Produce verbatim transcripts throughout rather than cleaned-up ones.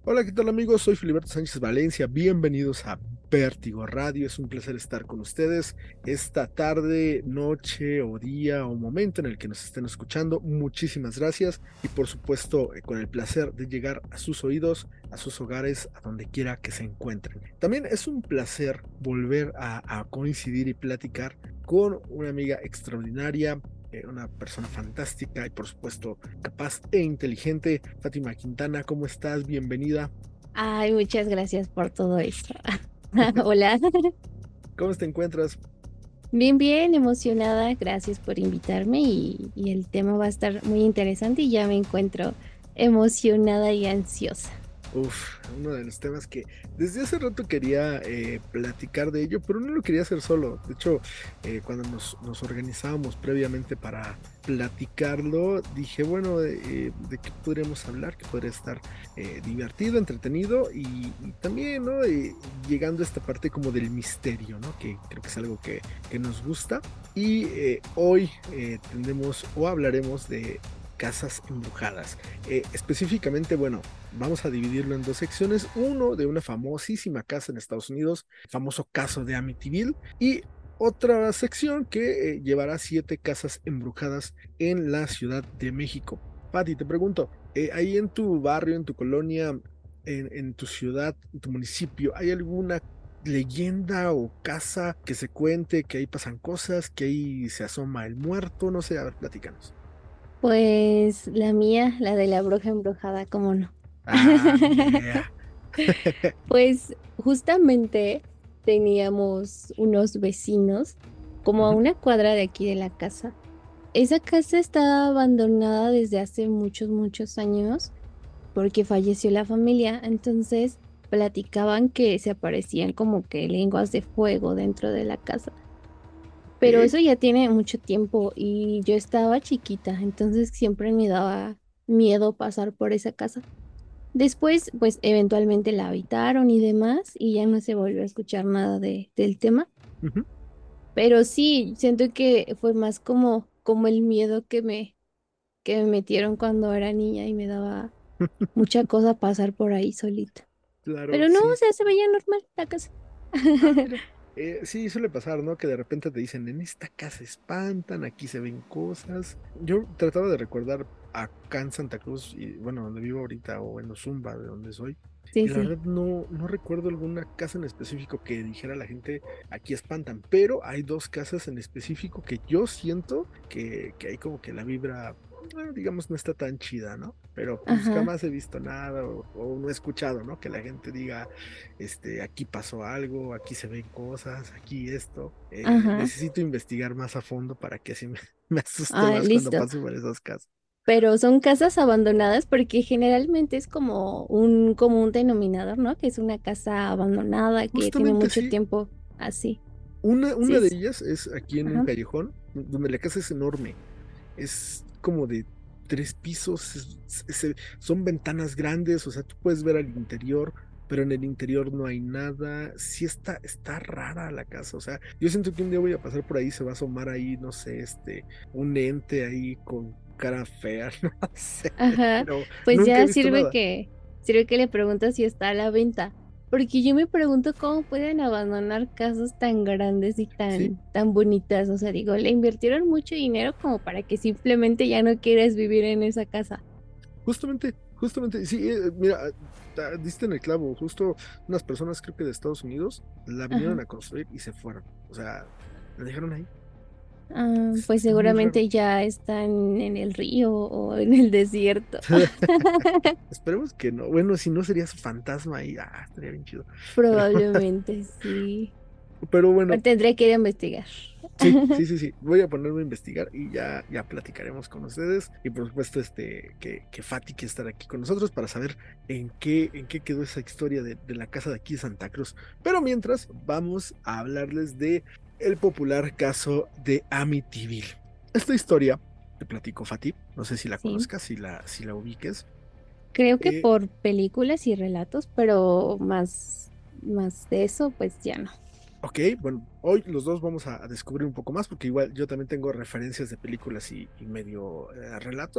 Hola, ¿qué tal amigos? Soy Filiberto Sánchez Valencia. Bienvenidos a Vértigo Radio. Es un placer estar con ustedes esta tarde, noche o día o momento en el que nos estén escuchando. Muchísimas gracias y por supuesto eh, con el placer de llegar a sus oídos, a sus hogares, a donde quiera que se encuentren. También es un placer volver a, a coincidir y platicar con una amiga extraordinaria, eh, una persona fantástica y por supuesto capaz e inteligente. Fátima Quintana, ¿cómo estás? Bienvenida. Ay, muchas gracias por todo esto. Hola. ¿Cómo te encuentras? Bien, bien, emocionada. Gracias por invitarme y, y el tema va a estar muy interesante y ya me encuentro emocionada y ansiosa. Uf, uno de los temas que desde hace rato quería eh, platicar de ello, pero no lo quería hacer solo. De hecho, eh, cuando nos, nos organizábamos previamente para platicarlo, dije, bueno, eh, ¿de qué podríamos hablar? Que podría estar eh, divertido, entretenido y, y también, ¿no? Eh, llegando a esta parte como del misterio, ¿no? Que creo que es algo que, que nos gusta. Y eh, hoy eh, tendremos o hablaremos de casas embrujadas. Eh, específicamente, bueno, vamos a dividirlo en dos secciones. Uno de una famosísima casa en Estados Unidos, el famoso caso de Amityville, y otra sección que eh, llevará siete casas embrujadas en la Ciudad de México. Pati, te pregunto, eh, ahí en tu barrio, en tu colonia, en, en tu ciudad, en tu municipio, ¿hay alguna leyenda o casa que se cuente que ahí pasan cosas, que ahí se asoma el muerto? No sé, a ver, platícanos. Pues la mía, la de la bruja embrujada, ¿cómo no? Ah, yeah. Pues justamente teníamos unos vecinos como a Ujú. una cuadra de aquí de la casa. Esa casa está abandonada desde hace muchos, muchos años porque falleció la familia, entonces platicaban que se aparecían como que lenguas de fuego dentro de la casa. Pero Ok. eso ya tiene mucho tiempo y yo estaba chiquita, entonces siempre me daba miedo pasar por esa casa. Después, pues eventualmente la habitaron y demás y ya no se volvió a escuchar nada de, del tema. Ujú. Pero sí, siento que fue más como, como el miedo que me, que me metieron cuando era niña y me daba mucha cosa pasar por ahí solita. Claro, Pero no, o sí. sea, se veía normal la casa. Ah, mira, eh, sí, suele pasar, ¿no? Que de repente te dicen, en esta casa espantan, aquí se ven cosas. Yo trataba de recordar acá en Santa Cruz, y bueno, donde vivo ahorita, o en Ozumba, de donde soy, Sí, y la sí. verdad no, no recuerdo alguna casa en específico que dijera a la gente, aquí espantan, pero hay dos casas en específico que yo siento que, que hay como que la vibra, bueno, digamos, no está tan chida, ¿no? Pero pues Ajá, jamás he visto nada o, o no he escuchado, ¿no? Que la gente diga este, aquí pasó algo, aquí se ven cosas, aquí esto. Eh, ajá. necesito investigar más a fondo para que así me, me asuste Ah, más cuando listo. pase por esas casas. Pero son casas abandonadas porque generalmente es como un común denominador, ¿no? Que es una casa abandonada que tiene Justamente mucho sí, tiempo así. una, Sí, una de sí. ellas es aquí en un Ajá. callejón, donde la casa es enorme, es como de tres pisos, es- es- es- son ventanas grandes, o sea, tú puedes ver al interior, pero en el interior no hay nada. Sí está, está rara la casa, o sea, yo siento que un día voy a pasar por ahí, se va a asomar ahí, no sé, este, un ente ahí con cara fea, no sé, Ajá. pero Pues nunca he ya visto sirve nada. que, sirve que le preguntas si está a la venta. Porque yo me pregunto cómo pueden abandonar casas tan grandes y Sí, tan, tan bonitas. O sea, digo, le invirtieron mucho dinero como para que simplemente ya no quieras vivir en esa casa. justamente, justamente, sí, eh, mira, ah, diste en el clavo, justo unas personas creo que de Estados Unidos la vinieron Ajá. a construir y se fueron, o sea, la dejaron ahí. Ah, pues Está muy raro. seguramente ya están en el río o en el desierto. Esperemos que no. Bueno, si no sería su fantasma ahí, ah, estaría bien chido. Pero, Probablemente sí. pero Pero bueno, tendré que ir a investigar. sí, sí, sí, sí. Voy a ponerme a investigar y ya, ya platicaremos con ustedes. Y por supuesto, este, que, que Fati quiere estar aquí con nosotros para saber en qué, en qué quedó esa historia de, de la casa de aquí de Santa Cruz. Pero mientras, vamos a hablarles de el popular caso de Amityville. Esta historia, te platico, Fati, no sé si la Sí. conozcas, si la, si la ubiques. Creo que Eh, por películas y relatos, pero más, más de eso, pues ya no. Ok, bueno, hoy los dos vamos a, a descubrir un poco más porque igual yo también tengo referencias de películas y, y medio eh, relatos.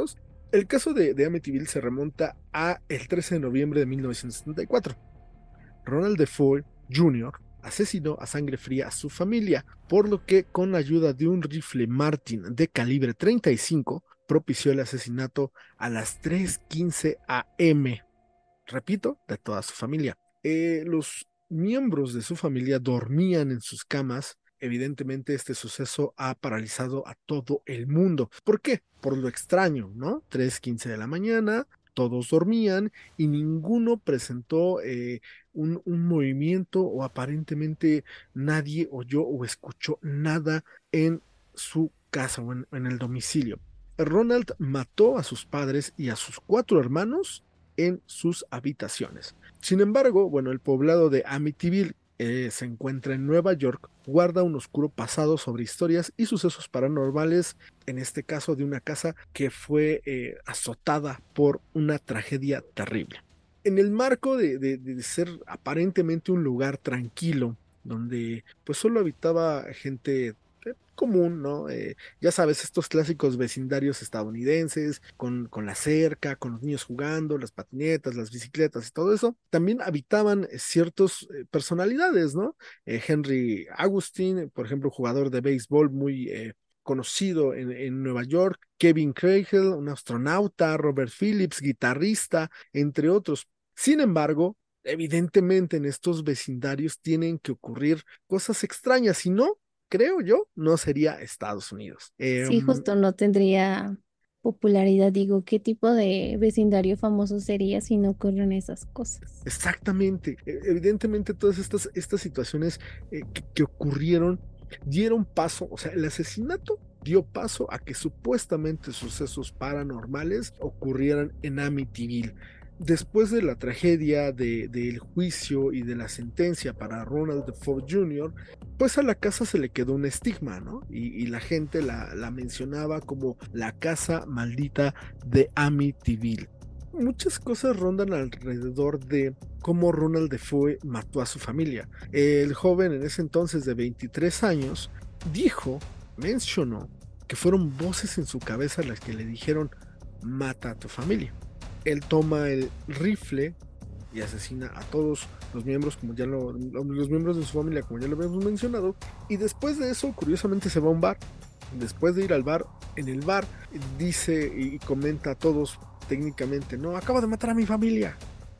El caso de, de Amityville se remonta a el trece de noviembre de mil novecientos setenta y cuatro. Ronald Defoe junior asesinó a sangre fría a su familia, por lo que con la ayuda de un rifle Martin de calibre treinta y cinco propició el asesinato a las tres quince a eme, repito, de toda su familia. Eh, los miembros de su familia dormían en sus camas. Evidentemente este suceso ha paralizado a todo el mundo. ¿Por qué? Por lo extraño, ¿no? tres quince de la mañana, todos dormían y ninguno presentó eh, un, un movimiento, o aparentemente nadie oyó o escuchó nada en su casa o en, en el domicilio. Ronald mató a sus padres y a sus cuatro hermanos en sus habitaciones. Sin embargo, bueno, el poblado de Amityville eh, se encuentra en Nueva York, guarda un oscuro pasado sobre historias y sucesos paranormales, en este caso de una casa que fue eh, azotada por una tragedia terrible. En el marco de, de, de ser aparentemente un lugar tranquilo, donde pues solo habitaba gente eh, común, ¿no? Eh, ya sabes, estos clásicos vecindarios estadounidenses, con, con la cerca, con los niños jugando, las patinetas, las bicicletas y todo eso, también habitaban eh, ciertas eh, personalidades, ¿no? Eh, Henry Augustine, por ejemplo, jugador de béisbol muy eh, conocido en, en, Nueva York, Kevin Craighill, un astronauta, Robert Phillips, guitarrista, entre otros. Sin embargo, evidentemente en estos vecindarios tienen que ocurrir cosas extrañas, si no, creo yo, no sería Estados Unidos. Eh, Sí, justo no tendría popularidad. Digo, ¿qué tipo de vecindario famoso sería si no ocurren esas cosas? exactamente. E- Evidentemente todas estas, estas situaciones eh, que, que ocurrieron dieron paso, o sea, el asesinato dio paso a que supuestamente sucesos paranormales ocurrieran en Amityville. Después de la tragedia de, del juicio y de la sentencia para Ronald Defoe junior, pues a la casa se le quedó un estigma, ¿no? Y, y la gente la, la mencionaba como la casa maldita de Amityville. Muchas cosas rondan alrededor de cómo Ronald Defoe mató a su familia. El joven en ese entonces de veintitrés años dijo, mencionó, que fueron voces en su cabeza las que le dijeron, mata a tu familia. Él toma el rifle y asesina a todos los miembros, como ya lo, los miembros de su familia, como ya lo habíamos mencionado, y después de eso, curiosamente, se va a un bar. Después de ir al bar, en el bar dice y comenta a todos técnicamente, no, acabo de matar a mi familia.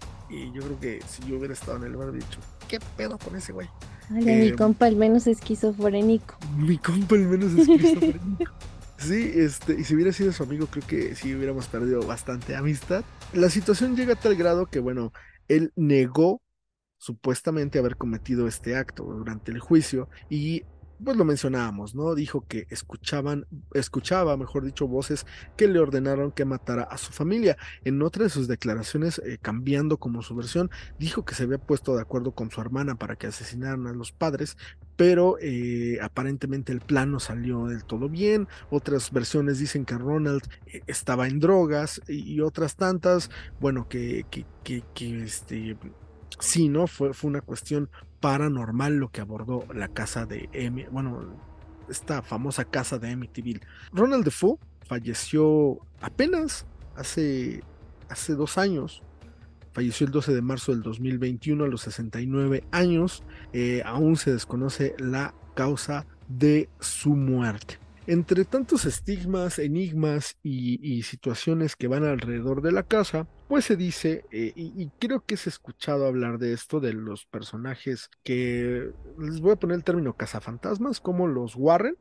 Y yo creo que si yo hubiera estado en el bar, hubiera dicho, ¿qué pedo con ese güey? Vale, mi Eh, compa al menos esquizofrénico. mi compa al menos es esquizofrénico. Sí, este, y si hubiera sido su amigo, creo que sí hubiéramos perdido bastante amistad. La situación llega a tal grado que, bueno, él negó supuestamente haber cometido este acto durante el juicio y pues lo mencionábamos, ¿no? Dijo que escuchaban, escuchaba, mejor dicho, voces que le ordenaron que matara a su familia. En otra de sus declaraciones, eh, cambiando como su versión, dijo que se había puesto de acuerdo con su hermana para que asesinaran a los padres, pero eh, aparentemente el plan no salió del todo bien. Otras versiones dicen que Ronald eh, estaba en drogas y, y otras tantas, bueno, que, que, que, que este sí, ¿no? Fue, fue una cuestión paranormal lo que abordó la casa de Emi, bueno, esta famosa casa de Amityville. Ronald Defoe falleció apenas hace, hace dos años. Falleció el doce de marzo del dos mil veintiuno a los sesenta y nueve años. Eh, aún se desconoce la causa de su muerte. Entre tantos estigmas, enigmas y, y situaciones que van alrededor de la casa, pues se dice, eh, y, y creo que se ha escuchado hablar de esto, de los personajes que, les voy a poner el término cazafantasmas, como los Warren,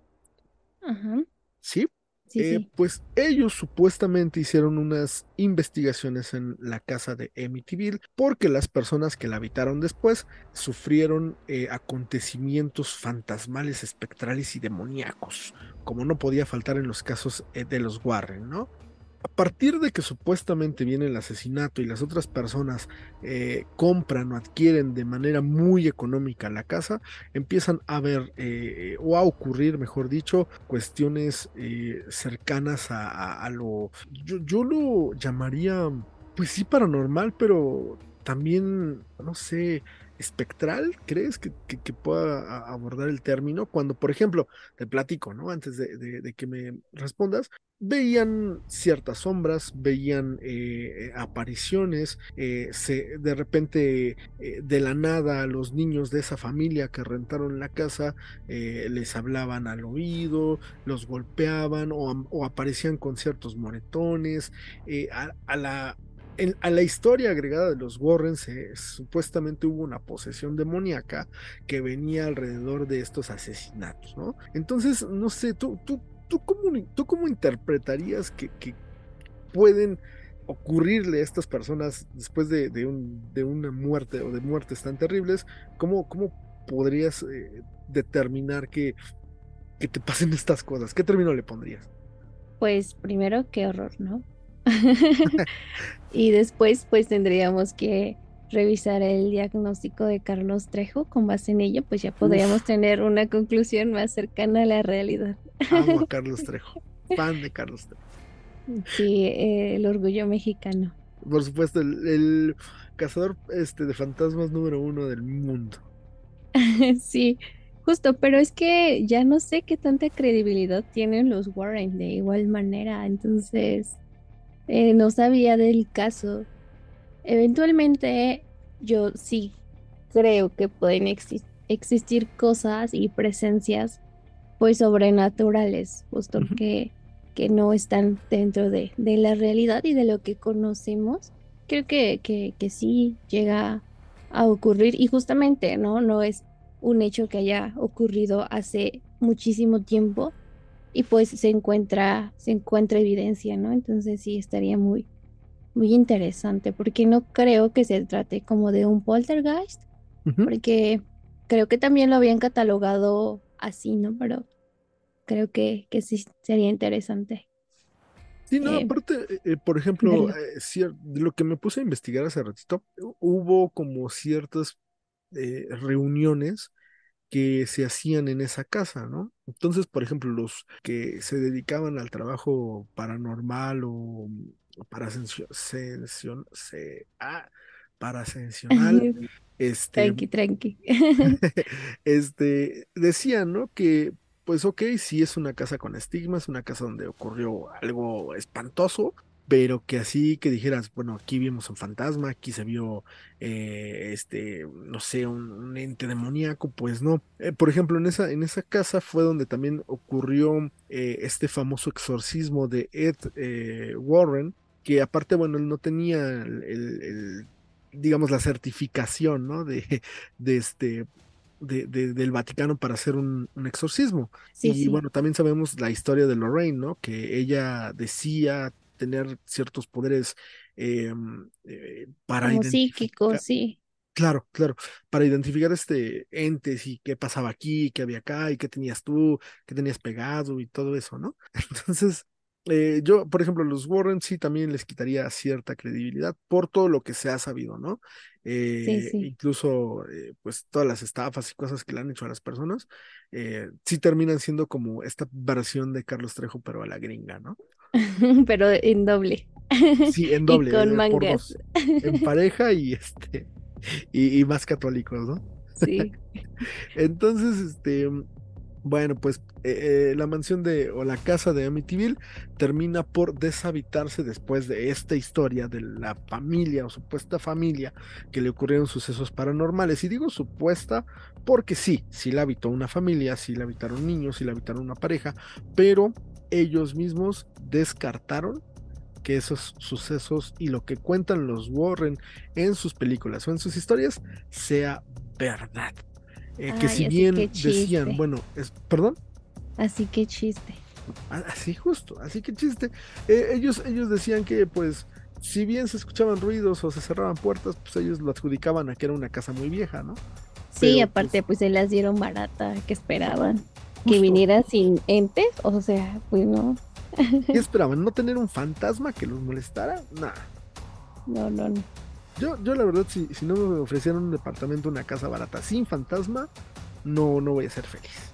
Ajá, ¿sí? sí, Eh, sí. pues ellos supuestamente hicieron unas investigaciones en la casa de Amityville porque las personas que la habitaron después sufrieron eh, acontecimientos fantasmales, espectrales y demoníacos, como no podía faltar en los casos eh, de los Warren, ¿no? A partir de que supuestamente viene el asesinato y las otras personas eh, compran o adquieren de manera muy económica la casa, empiezan a ver eh, o a ocurrir, mejor dicho, cuestiones eh, cercanas a, a, a lo, yo, yo lo llamaría, pues sí, paranormal, pero también, no sé, espectral, ¿crees que, que, que pueda a- abordar el término? Cuando, por ejemplo, te platico, ¿no? Antes de, de- de que me respondas, veían ciertas sombras, veían eh, eh, apariciones, eh, se, de repente, eh, de la nada, los niños de esa familia que rentaron la casa eh, les hablaban al oído, los golpeaban o, am- o aparecían con ciertos moretones, eh, a, a la en- a la historia agregada de los Warrens, eh, supuestamente hubo una posesión demoníaca que venía alrededor de estos asesinatos, ¿no? Entonces, no sé, tú, tú, tú, cómo, tú cómo interpretarías que, que pueden ocurrirle a estas personas después de, de, un, de una muerte o de muertes tan terribles? ¿Cómo, cómo podrías eh, determinar que, que te pasen estas cosas? ¿Qué término le pondrías? Pues primero, qué horror, ¿no? Y después, pues tendríamos que revisar el diagnóstico de Carlos Trejo. Con base en ello, pues ya podríamos Uf, tener una conclusión más cercana a la realidad. amo a Carlos Trejo, fan de Carlos Trejo. Sí, eh, el orgullo mexicano. Por supuesto, el, el cazador este, de fantasmas número uno del mundo. Sí, justo, pero es que ya no sé qué tanta credibilidad tienen los Warren de igual manera, entonces eh, no sabía del caso. Eventualmente yo sí creo que pueden exis- existir cosas y presencias pues sobrenaturales, justo Ujú, que, que no están dentro de, de la realidad y de lo que conocemos. Creo que, que, que sí llega a ocurrir y justamente, ¿no? No es un hecho que haya ocurrido hace muchísimo tiempo y pues se encuentra, se encuentra evidencia, ¿no? Entonces sí estaría muy, muy interesante porque no creo que se trate como de un poltergeist, ujú. porque creo que también lo habían catalogado así, ¿no? Pero creo que, que sí sería interesante Sí, no, eh, aparte, eh, eh, por ejemplo, verlo. eh, cier- de lo que me puse a investigar hace ratito, hu- hubo como ciertas eh, reuniones que se hacían en esa casa, ¿no? Entonces, por ejemplo, los que se dedicaban al trabajo paranormal o para ascensión, se, ah, parascensional, este, Tranqui, tranqui. este, decían, ¿no? Que, pues, ok, sí es una casa con estigmas, una casa donde ocurrió algo espantoso, pero que así que dijeras, bueno, aquí vimos un fantasma, aquí se vio, eh, este, no sé, un, un ente demoníaco, pues no. Eh, por ejemplo, en esa, en esa casa fue donde también ocurrió eh, este famoso exorcismo de Ed eh, Warren, que aparte, bueno, él no tenía el, el- el, digamos, la certificación, ¿no? De, de este, de- de- del Vaticano para hacer un, un exorcismo. Sí, Y sí, bueno, también sabemos la historia de Lorraine, ¿no? Que ella decía tener ciertos poderes eh, eh, para como psíquico, identificar, sí. claro, claro, para identificar este entes y qué pasaba aquí, qué había acá y qué tenías tú, qué tenías pegado y todo eso, ¿no? Entonces, eh, yo, por ejemplo, los Warren sí también les quitaría cierta credibilidad por todo lo que se ha sabido, ¿no? Sí, Eh, sí. incluso, eh, pues, todas las estafas y cosas que le han hecho a las personas, eh, sí terminan siendo como esta versión de Carlos Trejo, pero a la gringa, ¿no? Pero en doble. Sí, en Y doble, con eh, por mangas. dos, en pareja y este, y, y más católicos, ¿no? Sí. Entonces, este, bueno, pues eh, eh, la mansión de, o la casa de Amityville termina por deshabitarse después de esta historia de la familia o supuesta familia que le ocurrieron sucesos paranormales. Y digo supuesta porque sí, sí la habitó una familia, sí la habitaron niños, sí la habitaron una pareja, pero ellos mismos descartaron que esos sucesos y lo que cuentan los Warren en sus películas o en sus historias sea verdad. Eh, que si Ay, así bien que decían, chiste. bueno, es, perdón, Así que chiste. así justo, así que chiste, eh, ellos, ellos decían que pues si bien se escuchaban ruidos o se cerraban puertas, pues ellos lo adjudicaban a que era una casa muy vieja, ¿no? Sí, Pero aparte, pues pues se las dieron barata, que esperaban que justo, viniera sin entes, o sea, pues no, ¿qué esperaban? ¿No tener un fantasma que los molestara? Nah. no, no, no. Yo, yo la verdad, si, si no me ofrecieran un departamento, una casa barata sin fantasma, no, no voy a ser feliz.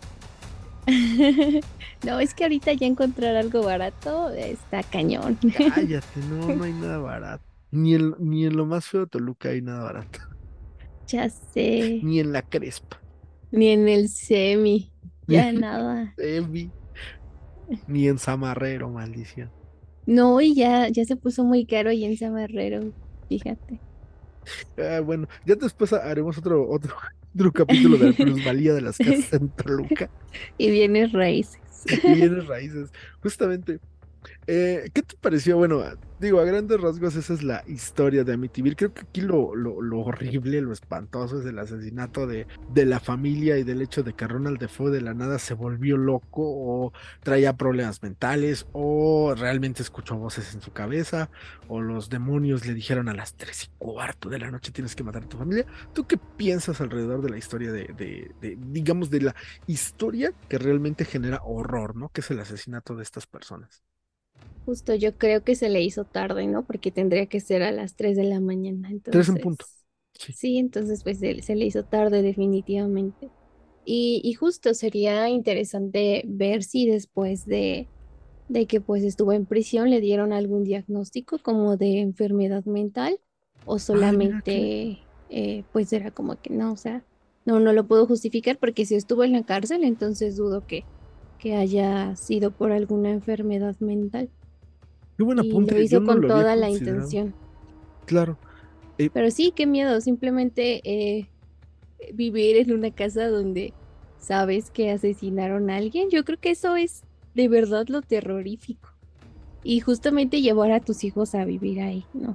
No, es que ahorita ya encontrar algo barato está cañón. Cállate, no, no hay nada barato. Ni en, ni en lo más feo de Toluca hay nada barato. Ya sé, ni en la Crespa, ni en el semi, ni en ya nada. el Evi, ni en Zamarrero, maldición. No, y ya, ya se puso muy caro y en Samarrero, fíjate. Ah, bueno, ya después haremos otro, otro, otro capítulo de la plusvalía de las casas en Toluca Y bienes raíces. y bienes raíces. Justamente, Eh, ¿qué te pareció? Bueno, a- digo, a grandes rasgos esa es la historia de Amityville. Creo que aquí lo, lo, lo horrible, lo espantoso es el asesinato de, de la familia y del hecho de que Ronald Defoe de la nada se volvió loco o traía problemas mentales o realmente escuchó voces en su cabeza o los demonios le dijeron a las tres y cuarto de la noche tienes que matar a tu familia. ¿Tú qué piensas alrededor de la historia de, de, de, digamos, de la historia que realmente genera horror, ¿no? Que es el asesinato de estas personas? Justo yo creo que se le hizo tarde, ¿no? Porque tendría que ser a las tres de la mañana. Tres en punto. Entonces, Sí. sí, entonces pues se, se le hizo tarde definitivamente. Y, y justo sería interesante ver si después de, de que pues estuvo en prisión le dieron algún diagnóstico como de enfermedad mental o Ay, mira qué. solamente eh, pues era como que no, o sea, no, no lo puedo justificar porque si estuvo en la cárcel, entonces dudo que, que haya sido por alguna enfermedad mental Qué buen y lo apunte, yo hizo no con lo había toda la considerado. intención. Claro, eh, Pero sí, qué miedo, simplemente eh, vivir en una casa donde sabes que asesinaron a alguien, yo creo que eso es de verdad lo terrorífico. Y justamente llevar a tus hijos a vivir ahí, ¿no?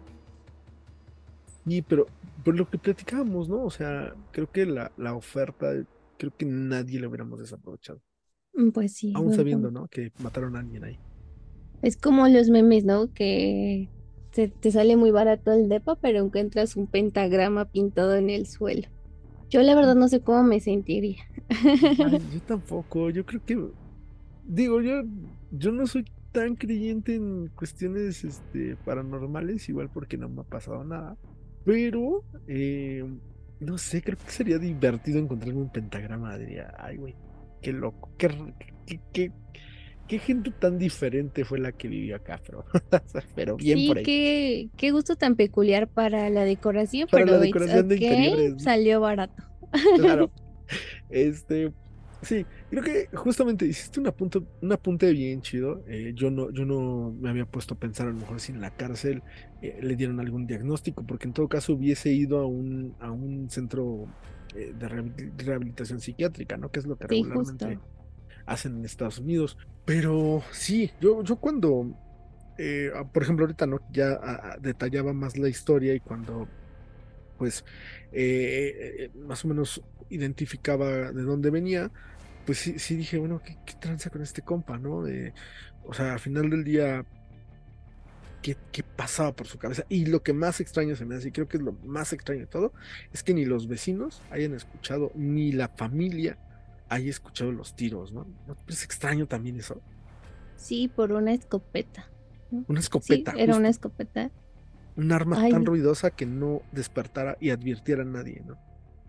y pero por lo que platicábamos, ¿no? O sea, creo que la, la oferta, creo que nadie la hubiéramos desaprovechado. Mm, Pues sí, Aún buen sabiendo, punto. ¿no? Que mataron a alguien ahí. Es como los memes, ¿no? Que te, te sale muy barato el depa, pero encuentras un pentagrama pintado en el suelo. Yo la verdad no sé cómo me sentiría. Ay, yo tampoco, yo creo que, digo, yo, yo no soy tan creyente en cuestiones, este, paranormales, igual porque no me ha pasado nada, pero, eh, no sé, creo que sería divertido encontrarme un pentagrama, diría, ay, güey, qué loco, qué, r- qué, qué, qué gente tan diferente fue la que vivió acá, pero, pero bien por Sí, ahí. qué, qué gusto tan peculiar para la decoración, Para la pero it's decoración de okay, interiores, ¿no? salió barato. Claro. Este, sí, creo que justamente hiciste un apunte, un apunte bien chido. Eh, yo no, yo no me había puesto a pensar a lo mejor si en la cárcel eh, le dieron algún diagnóstico, porque en todo caso hubiese ido a un, a un centro eh, de rehabil- rehabilitación psiquiátrica, ¿no? Que es lo que Sí, regularmente justo. hacen en Estados Unidos. Pero sí, yo, yo cuando, eh, ah, por ejemplo, ahorita no, ya ah, ah, detallaba más la historia y cuando pues eh, eh, más o menos identificaba de dónde venía, pues sí, sí dije, bueno, ¿qué, qué tranza con este compa, ¿no? De, o sea, al final del día, ¿qué, qué pasaba por su cabeza? Y lo que más extraño se me hace, y creo que es lo más extraño de todo, es que ni los vecinos hayan escuchado, ni la familia haya escuchado los tiros, ¿no? ¿No te parece extraño también eso? Sí, por una escopeta, ¿no? Una Sí, escopeta, era una justo, escopeta. un arma tan Ay, ruidosa que no despertara y advirtiera a nadie, ¿no?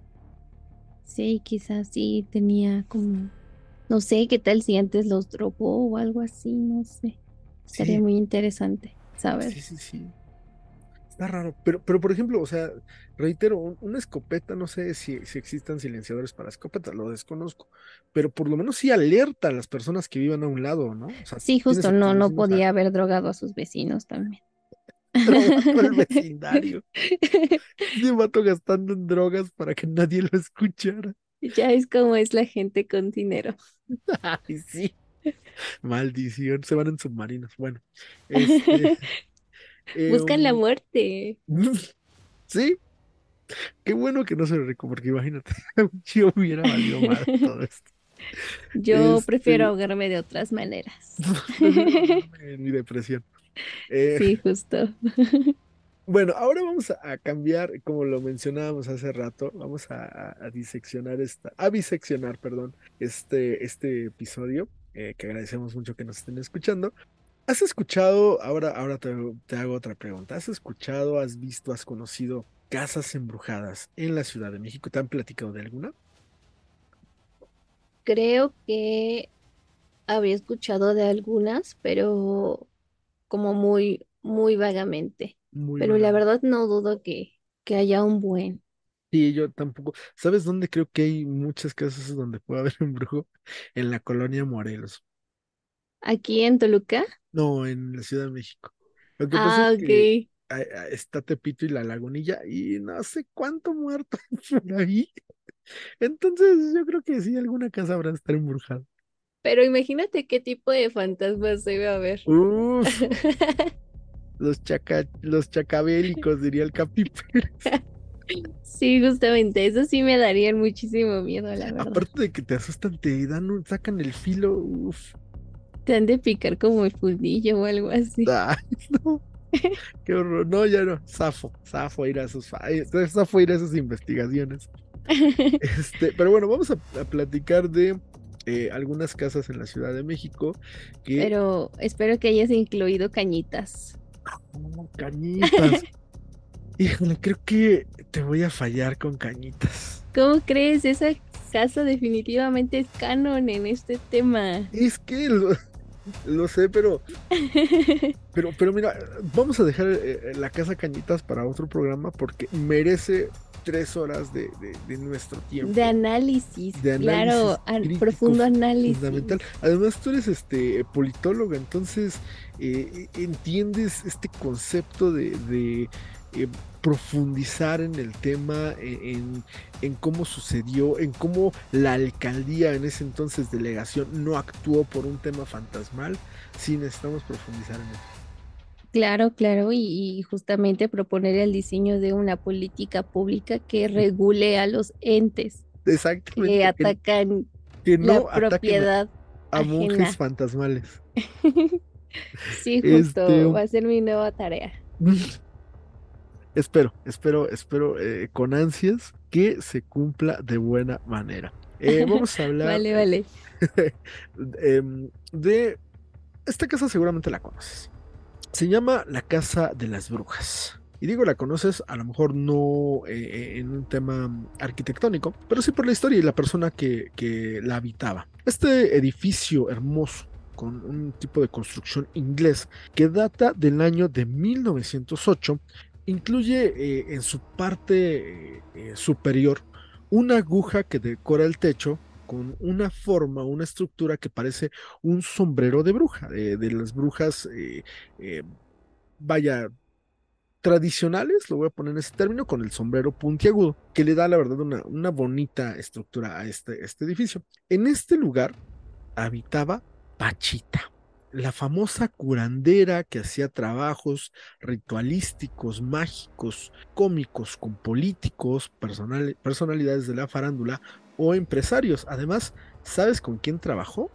sí, quizás sí tenía como, no sé, qué tal si antes los drogó o algo así, no sé. Estaría Sí, muy interesante saber. sí, sí, sí. Está raro, pero, pero por ejemplo, o sea, reitero, un- una escopeta, no sé si, si existan silenciadores para escopetas, lo desconozco, pero por lo menos sí alerta a las personas que vivan a un lado, ¿no? O sea, Sí, tienes justo, a tus no, no vecinos a- podía haber drogado a sus vecinos también. drogando al vecindario, ese vato gastando en drogas para que nadie lo escuchara. Ya es como es la gente con dinero. Ay, sí, maldición, se van en submarinos. Bueno, este, Buscan la em, muerte. sí, qué bueno que no se rico, porque imagínate, yo hubiera valido mal todo esto. Yo prefiero Este, ahogarme de otras maneras. prefiero ahogarme en mi depresión. Eh, Sí, justo. bueno, ahora vamos a, a cambiar, como lo mencionábamos hace rato, vamos a, a- a diseccionar esta, a biseccionar, perdón, este, este episodio, eh, que agradecemos mucho que nos estén escuchando. ¿Has escuchado, ahora, ahora te, te hago otra pregunta, ¿has escuchado, has visto, has conocido casas embrujadas en la Ciudad de México? ¿Te han platicado de alguna? Creo que había escuchado de algunas, pero como muy, muy vagamente. Muy Pero la vagamente. verdad no dudo que, que haya un buen. Y yo tampoco. ¿Sabes dónde creo que hay muchas casas donde puede haber un brujo? En la colonia Morelos. Aquí en Toluca. No, en la Ciudad de México. Lo que pasa es Ah, que ok. ah, ah, está Tepito y la Lagunilla y no sé cuánto muerto hay por ahí. Entonces yo creo que sí, alguna casa habrá de estar embrujada. Pero imagínate qué tipo de fantasmas debe haber. Uf, los chaca, los chacabélicos, diría el Capi Pérez. Sí, justamente, eso sí me darían muchísimo miedo, la verdad. Aparte de que te asustan, te dan un- sacan el filo. Uf. Te han de picar como el fundillo o algo así. Ah, no, qué horror. No, ya no. Zafo, zafo ir a esos, fa- eh, zafo ir a esas investigaciones. Este, pero bueno, vamos a, a platicar de eh, algunas casas en la Ciudad de México que, Pero espero que hayas incluido cañitas. oh, cañitas. Híjole, creo que te voy a fallar con cañitas. ¿Cómo crees? Esa casa definitivamente es canon en este tema. Es que lo, lo sé, pero, pero, pero mira, vamos a dejar eh, la casa Cañitas para otro programa porque merece tres horas de, de- de nuestro De tiempo, análisis, de claro, análisis an- crítico profundo fu- análisis. fundamental. Además, tú eres este politóloga, entonces eh, e- entiendes este concepto de, de, eh, profundizar en el tema, e- en, en cómo sucedió, en cómo la alcaldía en ese entonces delegación no actuó por un tema fantasmal. Sí, necesitamos profundizar en eso. Claro, claro, y, y justamente proponer el diseño de una política pública que regule a los entes que Exactamente, que, atacan que la no ataquen a, propiedad a monjes ajena. fantasmales. Sí, Este, justo, va a ser mi nueva tarea. espero, espero, espero eh, con ansias que se cumpla de buena manera. Eh, vamos a hablar Vale, eh, vale. em, de esta casa, seguramente la conoces. Se llama la Casa de las Brujas. Y digo, la conoces a lo mejor no eh, eh, en un tema arquitectónico, pero sí por la historia y la persona que, que la habitaba. Este edificio hermoso, con un tipo de construcción inglés que data del año de mil novecientos ocho, incluye eh, en su parte eh, eh, superior una aguja que decora el techo con una forma, una estructura que parece un sombrero de bruja, de, de las brujas eh, eh, vaya, tradicionales, lo voy a poner en ese término, con el sombrero puntiagudo, que le da la verdad una, una bonita estructura a este, este edificio. En este lugar habitaba Pachita, la famosa curandera que hacía trabajos ritualísticos, mágicos, cómicos con políticos, personal, personalidades de la farándula o empresarios. Además, ¿sabes con quién trabajó?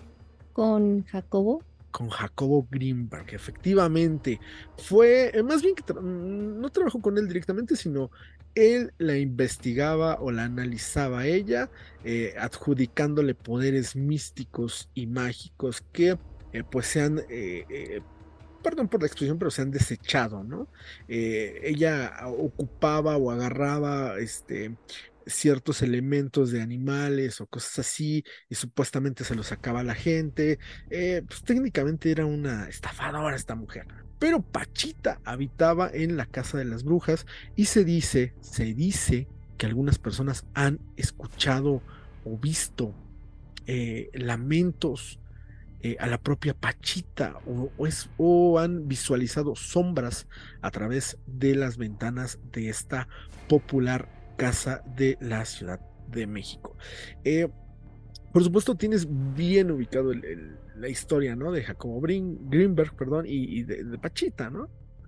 Con Jacobo. Con Jacobo Greenberg, efectivamente. Fue, eh, más bien que tra- mm, no trabajó con él directamente, sino él la investigaba o la analizaba a ella, eh, adjudicándole poderes místicos y mágicos que eh, pues se han, eh, eh, perdón por la expresión, pero se han desechado, ¿no? Eh, ella ocupaba o agarraba este, ciertos elementos de animales o cosas así y supuestamente se los sacaba a la gente. Eh, pues técnicamente era una estafadora esta mujer. Pero Pachita habitaba en la casa de las brujas y se dice, se dice que algunas personas han escuchado o visto eh, lamentos eh, a la propia Pachita o, o, es, o han visualizado sombras a través de las ventanas de esta popular casa de la Ciudad de México. Eh, por supuesto, tienes bien ubicado el, el, la historia, ¿no? De Jacobo Brin, Greenberg, perdón, y, y de, de, Pachita, ¿no?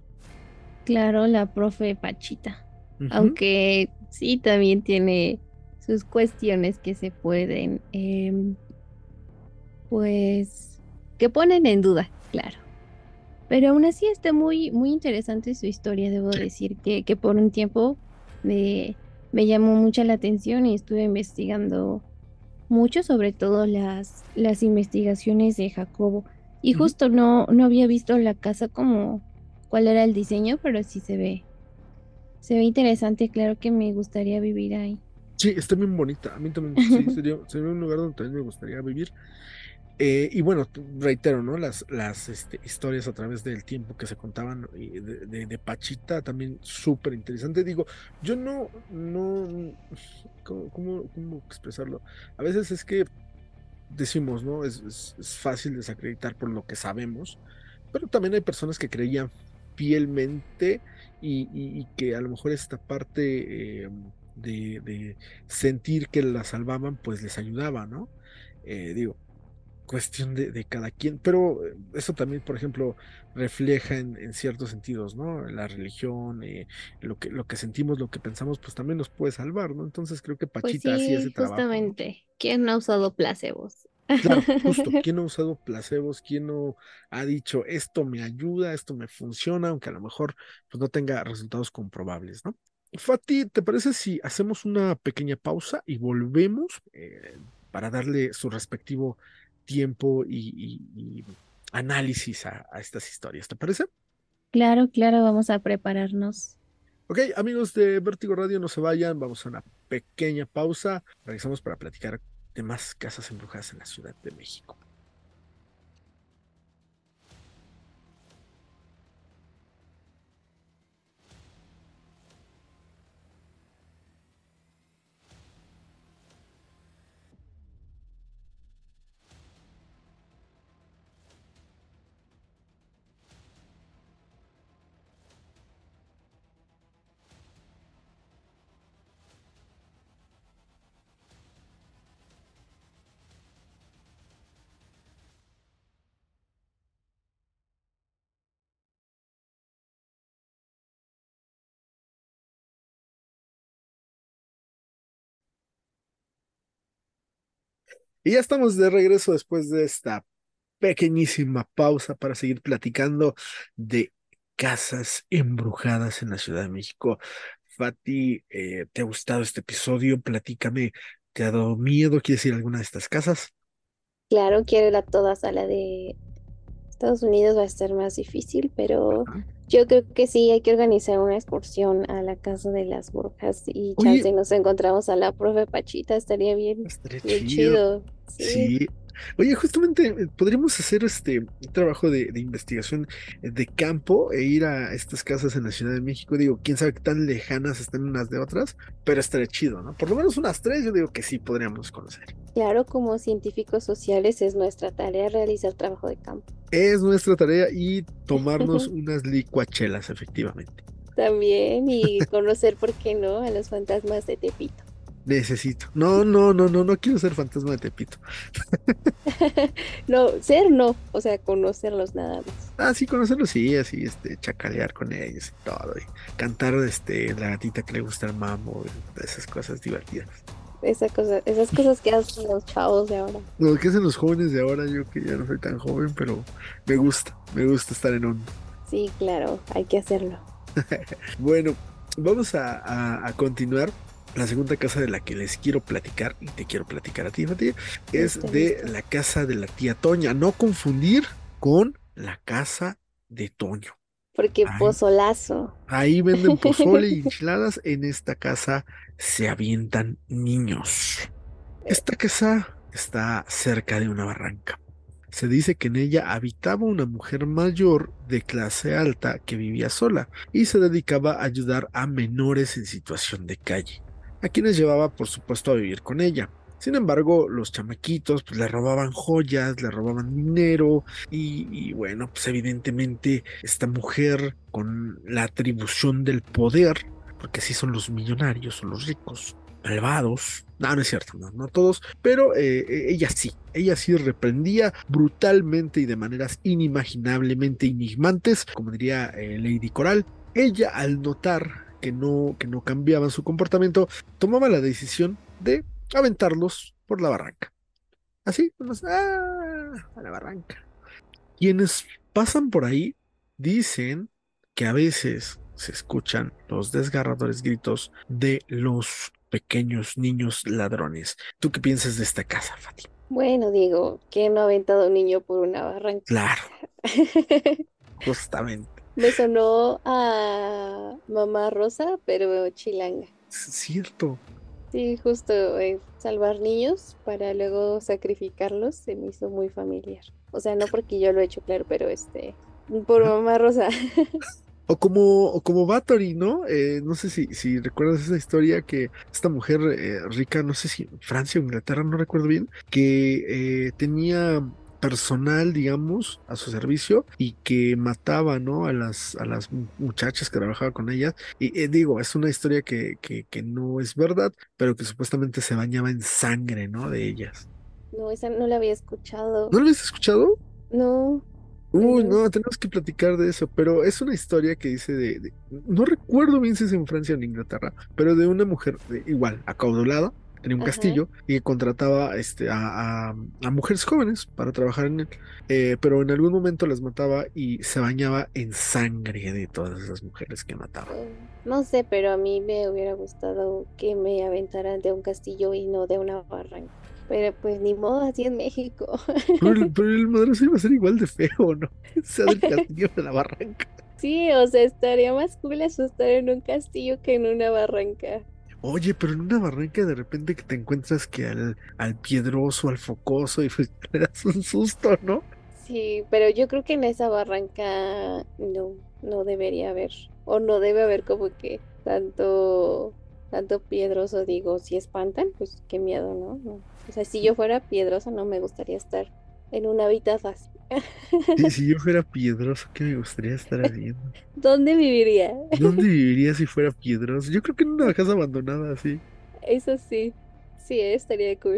Claro, la profe Pachita. Uh -huh. Aunque sí, también tiene sus cuestiones que se pueden, em, pues, que ponen en duda, claro. Pero aún así está muy, muy interesante su historia, debo Sí. decir que, que por un tiempo me, me llamó mucho la atención y estuve investigando mucho, sobre todo las, las investigaciones de Jacobo. Y Uh -huh. justo no, no había visto la casa como cuál era el diseño, pero sí se ve, se ve interesante, claro que me gustaría vivir ahí. Sí, está bien bonita. A mí también, sí, sería, sería un lugar donde también me gustaría vivir. Eh, y bueno, t- reitero, ¿no? Las, las este, historias a través del tiempo que se contaban y de, de- de Pachita también súper interesante. Digo, yo no, no, ¿cómo, cómo, cómo expresarlo? A veces es que decimos, ¿no? Es, es, es fácil desacreditar por lo que sabemos, pero también hay personas que creían fielmente y, y- y que a lo mejor esta parte eh, de, de sentir que la salvaban, pues les ayudaba, ¿no? Eh, digo, cuestión de, de cada quien, pero eh, eso también, por ejemplo, refleja en, en ciertos sentidos, ¿no? La religión, eh, lo que, lo que sentimos, lo que pensamos, pues también nos puede salvar, ¿no? Entonces creo que Pues Pachita hacía ese sí, trabajo, ¿no? justamente. ¿Quién no ha usado placebos? Claro, justo, ¿quién no ha usado placebos? ¿Quién no ha dicho esto me ayuda, esto me funciona, aunque a lo mejor pues, no tenga resultados comprobables, ¿no? Fati, ¿te parece si hacemos una pequeña pausa y volvemos eh, para darle su respectivo tiempo y, y- y análisis a, a estas historias? ¿Te parece? Claro, claro, vamos a prepararnos. Ok, amigos de Vértigo Radio, no se vayan, vamos a una pequeña pausa. Regresamos para platicar de más casas embrujadas en la Ciudad de México. Y ya estamos de regreso después de esta pequeñísima pausa para seguir platicando de casas embrujadas en la Ciudad de México. Fati, eh, ¿te ha gustado este episodio? Platícame, ¿te ha dado miedo? ¿Quieres ir a alguna de estas casas? Claro, quiero ir a todas, a la de Estados Unidos va a estar más difícil, pero Ajá. yo creo que sí, hay que organizar una excursión a la casa de las brujas y Oye, chance nos encontramos a la profe Pachita, estaría bien, estaría bien chido. chido, sí. Sí. Oye, justamente eh, podríamos hacer este un trabajo de, de investigación eh, de campo e ir a estas casas en la Ciudad de México. Digo, quién sabe qué tan lejanas están unas de otras, pero estaría chido, ¿no? Por lo menos unas tres, yo digo que sí podríamos conocer. Claro, como científicos sociales es nuestra tarea realizar trabajo de campo. Es nuestra tarea y tomarnos unas licuachelas, efectivamente. También y conocer, ¿por qué no?, a los fantasmas de Tepito. Necesito. No, no, no, no, no quiero ser fantasma de Tepito. No, ser no, o sea, conocerlos nada más. Ah, sí, conocerlos, sí, así, este, chacalear con ellos y todo, y cantar, este, la gatita que le gusta el mambo, y esas cosas divertidas. Esa cosa, esas cosas que hacen los chavos de ahora. Lo que hacen los jóvenes de ahora, yo que ya no soy tan joven, pero me gusta, me gusta estar en un... Sí, claro, hay que hacerlo. Bueno, vamos a, a- a continuar. La segunda casa de la que les quiero platicar, y te quiero platicar a ti, Fati, Listo, es de listo. la casa de la tía Toña. No confundir con la casa de Toño. Porque Ahí, pozolazo. ahí venden pozole y enchiladas. En esta casa se avientan niños. Esta casa está cerca de una barranca. Se dice que en ella habitaba una mujer mayor de clase alta que vivía sola y se dedicaba a ayudar a menores en situación de calle, a quienes llevaba, por supuesto, a vivir con ella. Sin embargo, los chamaquitos pues, le robaban joyas, le robaban dinero y, y bueno, pues evidentemente esta mujer con la atribución del poder, porque así son los millonarios, son los ricos, malvados. No, no es cierto, no, no todos, pero eh, eh, ella sí, ella sí reprendía brutalmente y de maneras inimaginablemente enigmantes, como diría eh, Lady Coral. Ella, al notar que no, que no cambiaban su comportamiento, tomaba la decisión de aventarlos por la barranca. Así, nomás, ¡ah! A la barranca. Quienes pasan por ahí dicen que a veces se escuchan los desgarradores gritos de los pequeños niños ladrones. ¿Tú qué piensas de esta casa, Fati? Bueno, digo, ¿quién no ha aventado a un niño por una barranca? Claro, justamente. Me sonó a Mamá Rosa, pero chilanga. Es cierto. Sí, justo eh, salvar niños para luego sacrificarlos se me hizo muy familiar. O sea, no porque yo lo he hecho, claro, pero este, por Ajá. mamá Rosa. O como, o como Bathory, ¿no? Eh, no sé si, si recuerdas esa historia que esta mujer eh, rica, no sé si en Francia o Inglaterra, no recuerdo bien, que eh, tenía personal, digamos, a su servicio y que mataba, ¿no? A las, a las mu- muchachas que trabajaba con ellas. Y eh, digo, es una historia que, que, que no es verdad, pero que supuestamente se bañaba en sangre, ¿no? De ellas. No, esa no la había escuchado. ¿No lo habías escuchado? No, Uy, pero no, tenemos que platicar de eso, pero es una historia que dice de, de- no recuerdo bien si es en Francia o en Inglaterra, pero de una mujer eh, igual, acaudalada, en un ajá. castillo y que contrataba este, a, a- a mujeres jóvenes para trabajar en él, eh, pero en algún momento las mataba y se bañaba en sangre de todas esas mujeres que mataba. Oh, no sé, pero a mí me hubiera gustado que me aventaran de un castillo y no de una barranca. Pero pues ni modo, así en México. Pero el, pero el madrazo iba a ser igual de feo, ¿no? Sea del castillo o de la barranca. Sí, o sea, estaría más cool asustar en un castillo que en una barranca. Oye, pero en una barranca de repente que te encuentras que al, al piedroso, al focoso, y pues te das un susto, ¿no? Sí, pero yo creo que en esa barranca no, no debería haber, o no debe haber como que tanto, tanto piedroso, digo, si espantan, pues qué miedo, ¿no? No. O sea, si yo fuera piedrosa, no me gustaría estar en un hábitat así. Sí, si yo fuera piedroso, ¿qué me gustaría estar haciendo? ¿Dónde viviría? ¿Dónde viviría si fuera piedroso? Yo creo que en una casa abandonada así. Eso sí, sí, estaría cool.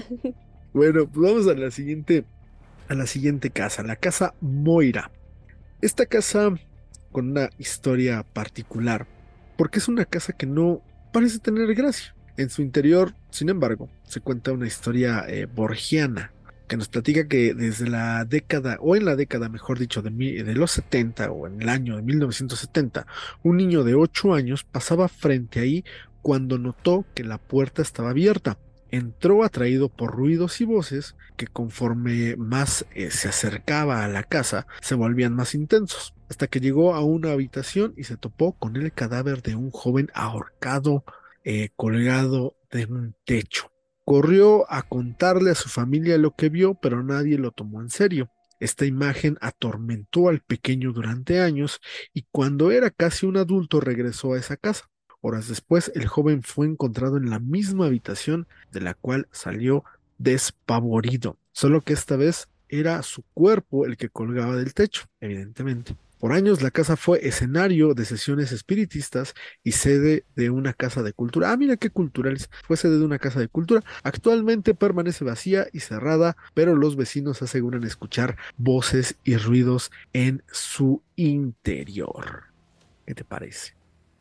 Bueno, pues vamos a la siguiente, a la siguiente casa, la casa Moira. Esta casa con una historia particular, porque es una casa que no parece tener gracia. En su interior, sin embargo, se cuenta una historia eh, borgiana que nos platica que desde la década, o en la década, mejor dicho, de, mi- de los setenta o en el año de mil novecientos setenta, un niño de ocho años pasaba frente ahí cuando notó que la puerta estaba abierta. Entró atraído por ruidos y voces que conforme más eh, se acercaba a la casa, se volvían más intensos, hasta que llegó a una habitación y se topó con el cadáver de un joven ahorcado, eh, colgado de un techo. Corrió a contarle a su familia lo que vio, pero nadie lo tomó en serio. Esta imagen atormentó al pequeño durante años y cuando era casi un adulto regresó a esa casa. Horas después, el joven fue encontrado en la misma habitación de la cual salió despavorido, solo que esta vez era su cuerpo el que colgaba del techo, evidentemente. Por años la casa fue escenario de sesiones espiritistas y sede de una casa de cultura. Ah, mira qué culturales. Fue sede de una casa de cultura. Actualmente permanece vacía y cerrada, pero los vecinos aseguran escuchar voces y ruidos en su interior. ¿Qué te parece?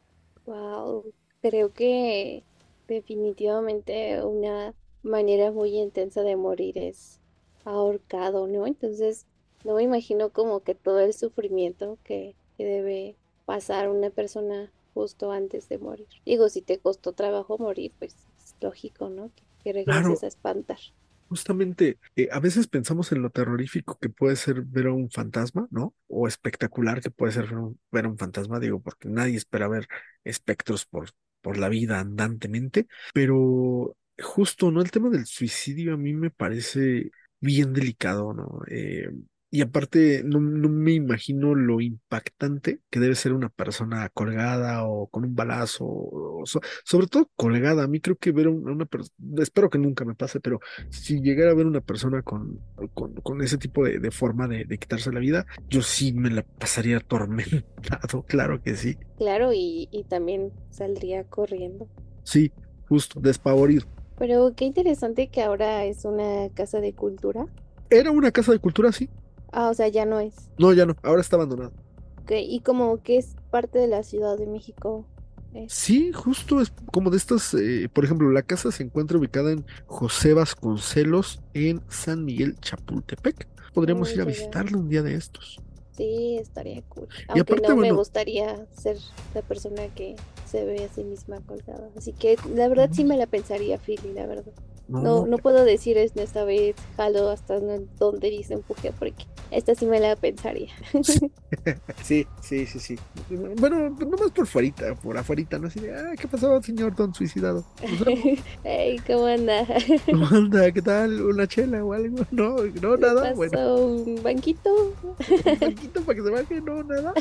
Wow, creo que definitivamente una manera muy intensa de morir es ahorcado, ¿no? Entonces, no me imagino como que todo el sufrimiento que, que debe pasar una persona justo antes de morir. Digo, si te costó trabajo morir, pues es lógico, ¿no? Que, que regreses Claro, a espantar. justamente, eh, a veces pensamos en lo terrorífico que puede ser ver a un fantasma, ¿no? O espectacular que puede ser ver un, ver un fantasma, digo, porque nadie espera ver espectros por, por la vida andantemente, pero justo, ¿no? El tema del suicidio a mí me parece bien delicado, ¿no? Eh, y aparte, no, no me imagino lo impactante que debe ser una persona colgada o con un balazo, o so- sobre todo colgada. A mí creo que ver a un- a una persona, espero que nunca me pase, pero si llegara a ver una persona con, con, con ese tipo de, de forma de, de quitarse la vida, yo sí me la pasaría atormentado, claro que sí. Claro, y, y también saldría corriendo. Sí, justo, despavorido. Pero qué interesante que ahora es una casa de cultura. ¿Era una casa de cultura? Sí. Ah, o sea, ya no es. No, ya no, ahora está abandonada. Ok, y como que es parte de la Ciudad de México. Es. Sí, justo es como de estas, eh, por ejemplo, la casa se encuentra ubicada en José Vasconcelos en San Miguel Chapultepec. Oh, Podríamos ir a ya, ya. visitarlo un día de estos. Sí, estaría cool. Y Aunque aparte, no me bueno, gustaría ser la persona que se ve a sí misma colgada. Así que la verdad sí me la pensaría, Philly, la verdad. No, No, no puedo decir es esta vez jalo hasta no- donde dice empuje, porque esta sí me la pensaría. sí, sí, sí, sí. Bueno, nomás por fuerita, por afuerita, ¿no? Así de, ah, ¿qué pasó, señor don suicidado? Nos vemos. Hey, ¿cómo anda? ¿Cómo anda? ¿Qué tal? ¿Una chela o algo? No, no, ¿Le nada. Bueno, pasó un banquito? un banquito para que se baje, no, nada.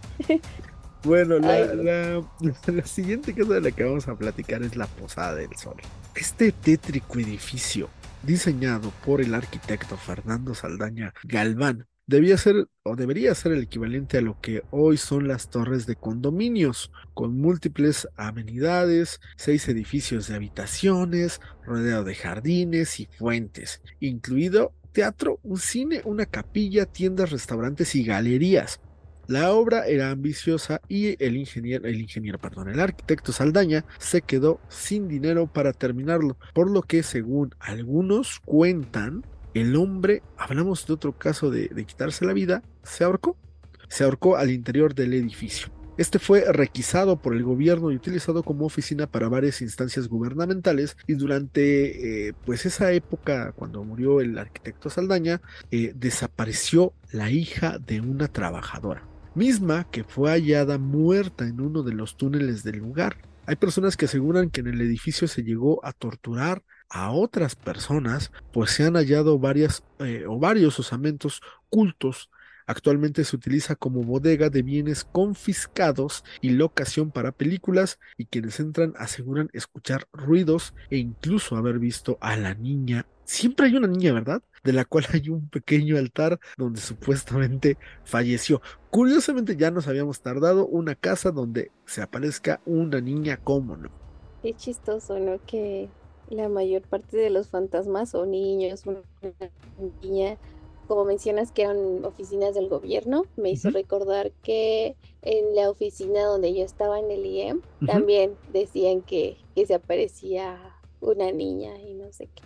Bueno, Ay, la, no. la, la siguiente casa de la que vamos a platicar es la Posada del Sol. Este tétrico edificio, diseñado por el arquitecto Fernando Saldaña Galván, debía ser o debería ser el equivalente a lo que hoy son las torres de condominios, con múltiples amenidades, seis edificios de habitaciones, rodeado de jardines y fuentes, incluido teatro, un cine, una capilla, tiendas, restaurantes y galerías. La obra era ambiciosa y el ingeniero, el ingeniero, perdón, el arquitecto Saldaña se quedó sin dinero para terminarlo, por lo que, según algunos cuentan, el hombre, hablamos de otro caso de, de quitarse la vida, se ahorcó, se ahorcó al interior del edificio. Este fue requisado por el gobierno y utilizado como oficina para varias instancias gubernamentales y durante eh, pues esa época, cuando murió el arquitecto Saldaña, eh, desapareció la hija de una trabajadora misma que fue hallada muerta en uno de los túneles del lugar. Hay personas que aseguran que en el edificio se llegó a torturar a otras personas, pues se han hallado varias eh, o varios osamentos cultos. Actualmente se utiliza como bodega de bienes confiscados y locación para películas, y quienes entran aseguran escuchar ruidos e incluso haber visto a la niña. Siempre hay una niña, ¿verdad? De la cual hay un pequeño altar donde supuestamente falleció. Curiosamente ya nos habíamos tardado una casa donde se aparezca una niña, ¿cómo no? Qué chistoso, ¿no? Que la mayor parte de los fantasmas son niños, una niña, como mencionas que eran oficinas del gobierno, me hizo Ujú, recordar que en la oficina donde yo estaba en el I E M ujú. también decían que, que se aparecía una niña y no sé qué.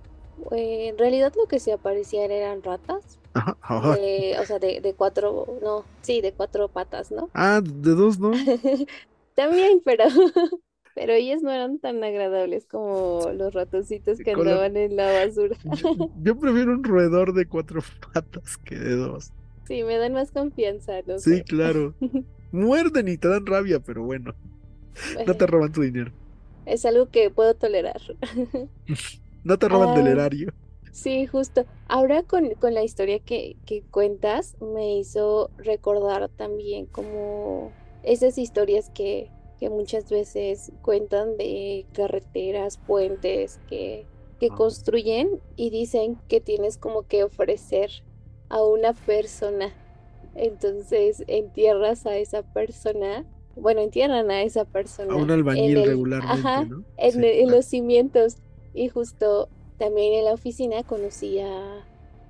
Eh, en realidad lo que se aparecían eran ratas, Ajá, ajá. de, o sea, de, de cuatro, no, sí, de cuatro patas, ¿no? Ah, de dos, ¿no? También, pero, pero ellos no eran tan agradables como los ratoncitos que Con la- andaban en la basura. Yo, yo prefiero un roedor de cuatro patas que de dos. Sí, me dan más confianza, no Sí, sé. claro. Muerden y te dan rabia, pero bueno, no te Eh, roban tu dinero. Es algo que puedo tolerar. No te roban del Ah, erario. sí, justo. Ahora con, con la historia que, que cuentas, me hizo recordar también como esas historias que, que muchas veces cuentan de carreteras, puentes que, que Ah, construyen y dicen que tienes como que ofrecer a una persona. Entonces entierras a esa persona, bueno, entierran a esa a un persona en albañil el, regularmente, ajá, ¿no? en, Sí, el- en claro. los cimientos. Y justo también en la oficina conocí a,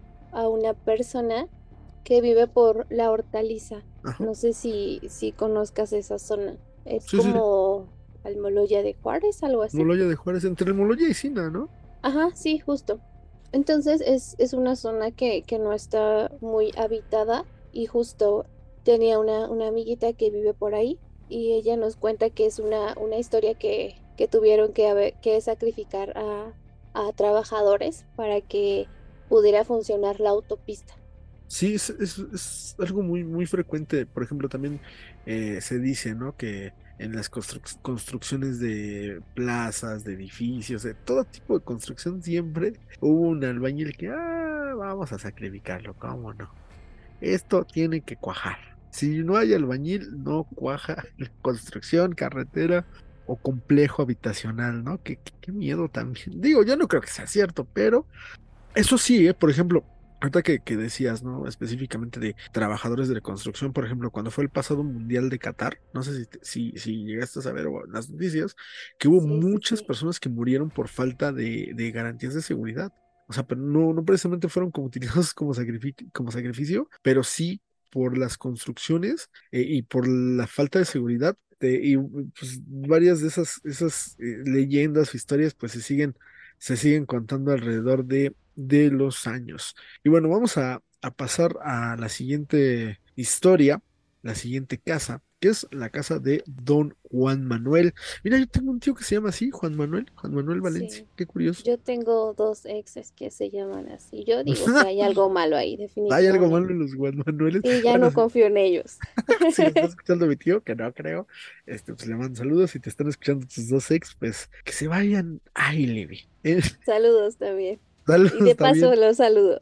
a una persona que vive por la Hortaliza. Ajá. No sé si, si conozcas esa zona. Es Sí, sí. como Almoloya de Juárez, algo así. Moloya de Juárez, entre el Moloya y Sina, ¿no? Ajá, sí, justo. Entonces es, es una zona que, que no está muy habitada y justo tenía una, una amiguita que vive por ahí y ella nos cuenta que es una, una historia que, que tuvieron que, haber- que sacrificar a, a trabajadores para que pudiera funcionar la autopista. Sí, es, es- es algo muy, muy frecuente. Por ejemplo, también eh, se dice, ¿no? Que en las construc- construcciones de plazas, de edificios, de todo tipo de construcción, siempre hubo un albañil que, ah, vamos a sacrificarlo, ¿cómo no? Esto tiene que cuajar. Si no hay albañil, no cuaja la construcción, carretera o complejo habitacional, ¿no? Qué, qué, qué miedo también. Digo, yo no creo que sea cierto, pero eso sí, ¿eh? Por ejemplo, ahorita que, que decías, ¿no? Específicamente de trabajadores de la construcción, por ejemplo, cuando fue el pasado Mundial de Qatar, no sé si, te- si, si llegaste a saber o las noticias, que hubo Sí, sí, muchas sí. personas que murieron por falta de, de garantías de seguridad. O sea, pero no, no precisamente fueron como utilizados como sacrificio, como sacrificio, pero sí por las construcciones eh, y por la falta de seguridad. eh, y pues, varias de esas, esas eh, leyendas o historias pues se siguen, se siguen contando alrededor de de los años. Y bueno, vamos a, a pasar a la siguiente historia. la siguiente casa, que es la casa de don Juan Manuel. Mira, yo tengo un tío que se llama así, Juan Manuel, Juan Manuel Valencia, Sí, qué curioso. yo tengo dos exes que se llaman así. Yo digo que hay algo malo ahí, Hay algo malo definitivamente. en los Juan Manueles. Sí, ya Bueno, no si, confío en ellos. si me está escuchando mi tío, que no creo, este, pues le mando saludos. Si te están escuchando tus dos ex, pues que se vayan. Ay, Levi. Eh, Saludos también. Y de saludos paso también. los saludo.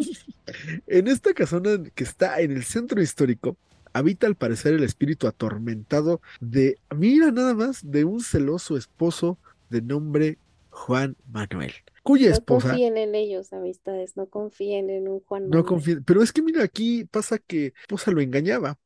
En esta casona que está en el centro histórico, habita al parecer el espíritu atormentado de, mira nada más, de un celoso esposo de nombre Juan Manuel, cuya No esposa confíen en ellos, amistades. No confíen en un Juan no Manuel. confía. Pero es que mira, aquí pasa que esposa lo engañaba.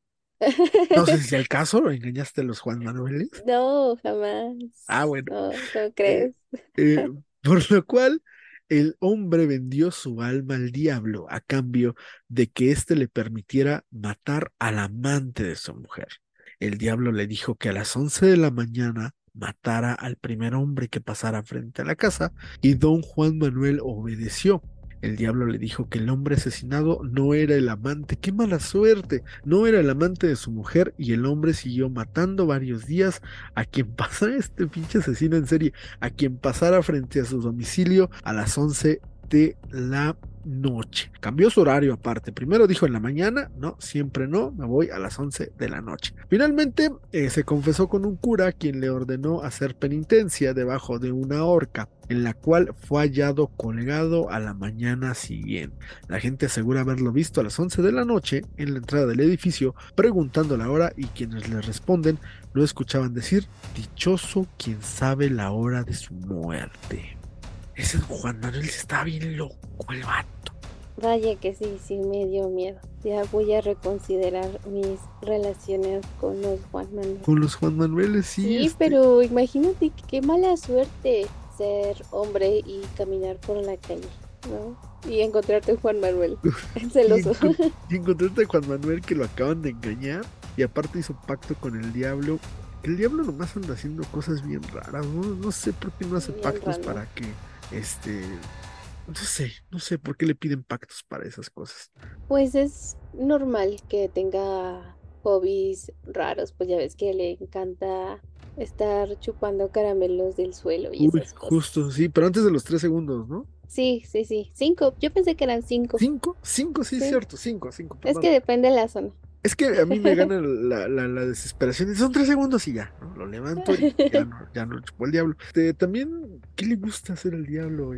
No sé si al caso lo engañaste a los Juan Manueles. No, jamás. Ah, bueno. No, ¿cómo Eh, crees? eh, por lo cual el hombre vendió su alma al diablo a cambio de que éste le permitiera matar al amante de su mujer. El diablo le dijo que a las once de la mañana matara al primer hombre que pasara frente a la casa y don Juan Manuel obedeció. El diablo le dijo que el hombre asesinado no era el amante, qué mala suerte, no era el amante de su mujer y el hombre siguió matando varios días a quien pasara este pinche asesino en serie, a quien pasara frente a su domicilio a las once de la noche. Cambió su horario aparte. Primero dijo en la mañana, no, siempre no, me voy a las once de la noche. Finalmente eh, se confesó con un cura quien le ordenó hacer penitencia debajo de una horca, en la cual fue hallado colgado a la mañana siguiente. La gente asegura haberlo visto a las once de la noche en la entrada del edificio, preguntando la hora y quienes le responden lo escuchaban decir, dichoso quien sabe la hora de su muerte. Ese Juan Manuel está bien loco, el vato. Vaya que sí, sí me dio miedo. Ya voy a reconsiderar mis relaciones con los Juan Manuel. Con los Juan Manueles, sí, Sí, este. pero imagínate qué mala suerte ser hombre y caminar por la calle, ¿no? Y encontrarte un Juan Manuel, el Y, celoso. encon- y encontraste a Juan Manuel que lo acaban de engañar y aparte hizo pacto con el diablo. El diablo nomás anda haciendo cosas bien raras, ¿no? No sé por qué no hace Bien pactos raro. para que, este, no sé, no sé por qué le piden pactos para esas cosas. Pues es normal que tenga hobbies raros, pues ya ves que le encanta estar chupando caramelos del suelo y Uy, esas justo, cosas. sí, pero antes de los tres segundos, ¿no? Sí, sí, sí. Cinco. Yo pensé que eran cinco. ¿Cinco? Cinco, sí, Sí. cierto, cinco, cinco, Es perdón. que depende de la zona. Es que a mí me gana la, la, la desesperación. Y son tres segundos y ya, ¿no? Lo levanto y ya no, ya no lo chupó el diablo. Este, también, ¿qué le gusta hacer al diablo?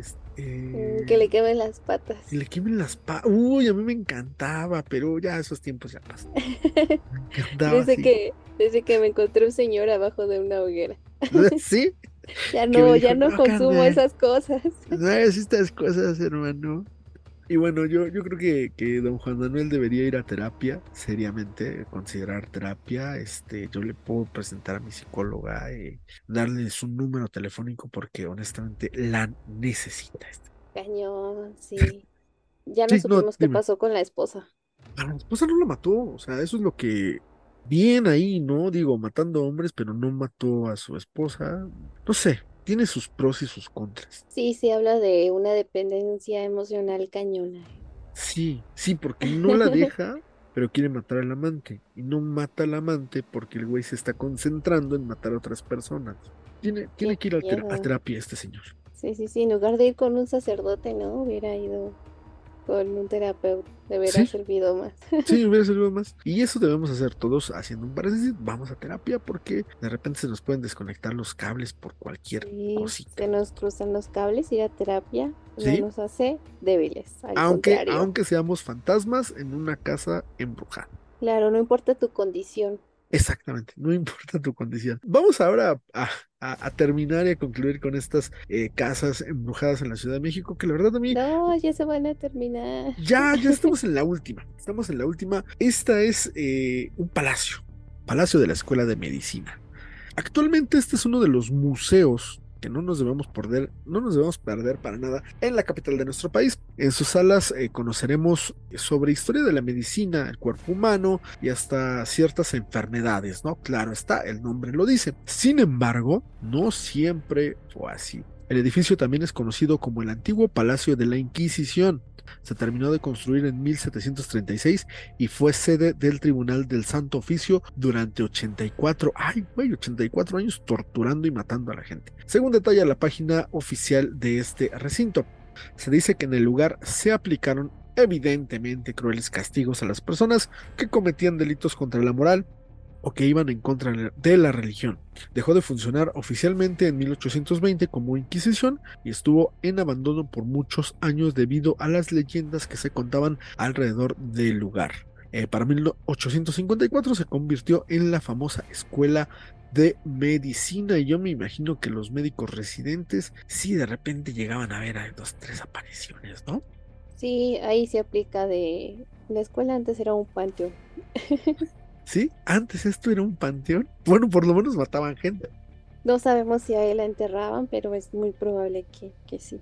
Mm, Que Este, le quemen las que patas. le quemen las pa... Uy, a mí me encantaba, pero ya esos tiempos ya pasan. Me encantaba, Desde sí. que, desde que me encontré un señor abajo de una hoguera. Sí, Ya que me no, dijo, ya no no, consumo carnal, esas cosas. no hagas estas cosas, hermano. Y bueno, yo, yo creo que, que don Juan Manuel debería ir a terapia, seriamente, considerar terapia. Este, yo le puedo presentar a mi psicóloga, eh, darle su número telefónico porque honestamente la necesita. Este. Cañón, sí. Ya no Sí, no, supimos qué dime. pasó con la esposa. A la esposa no lo mató, o sea, eso es lo que bien ahí, ¿no? Digo, matando hombres, pero no mató a su esposa. No sé, tiene sus pros y sus contras. Sí, sí habla de una dependencia emocional cañona. Sí, sí, porque no la deja, pero quiere matar al amante. Y no mata al amante porque el güey se está concentrando en matar a otras personas. Tiene, tiene Qué que ir a, tera- a miedo. terapia este señor. Sí, sí, sí. En lugar de ir con un sacerdote, ¿no? Hubiera ido con un terapeuta. Le hubiera Sí, servido más. sí, hubiera servido más. Y eso debemos hacer todos haciendo un paréntesis. Vamos a terapia porque de repente se nos pueden desconectar los cables por cualquier Sí, cosita. se nos cruzan los cables, ir a terapia no ¿Sí? nos hace débiles, al Aunque, contrario. aunque seamos fantasmas en una casa embrujada. Claro, no importa tu condición. Exactamente, no importa tu condición. Vamos ahora a, a- a terminar y a concluir con estas eh, casas embrujadas en la Ciudad de México, que la verdad a mí No, ya se van a terminar. ya, ya estamos en la última. Estamos en la última. Esta es eh, un palacio, Palacio de la Escuela de Medicina. Actualmente este es uno de los museos que no nos debemos perder, no nos debemos perder para nada en la capital de nuestro país. En sus salas eh, conoceremos sobre historia de la medicina, el cuerpo humano y hasta ciertas enfermedades, ¿no? Claro está, el nombre lo dice. Sin embargo, no siempre fue así. El edificio también es conocido como el antiguo Palacio de la Inquisición. Se terminó de construir en mil setecientos treinta y seis y fue sede del Tribunal del Santo Oficio durante ochenta y cuatro, ay, güey, ochenta y cuatro años torturando y matando a la gente. Según detalla la página oficial de este recinto, se dice que en el lugar se aplicaron evidentemente crueles castigos a las personas que cometían delitos contra la moral o que iban en contra de la religión. Dejó de funcionar oficialmente en mil ochocientos veinte como Inquisición y estuvo en abandono por muchos años debido a las leyendas que se contaban alrededor del lugar. Eh, para mil ochocientos cincuenta y cuatro se convirtió en la famosa escuela de medicina y yo me imagino que los médicos residentes sí de repente llegaban a ver a dos, tres apariciones, ¿no? Sí, ahí se aplica de... La escuela antes era un panteón. Sí, antes esto era un panteón. Bueno, por lo menos mataban gente. No sabemos si ahí la enterraban, pero es muy probable que, que sí.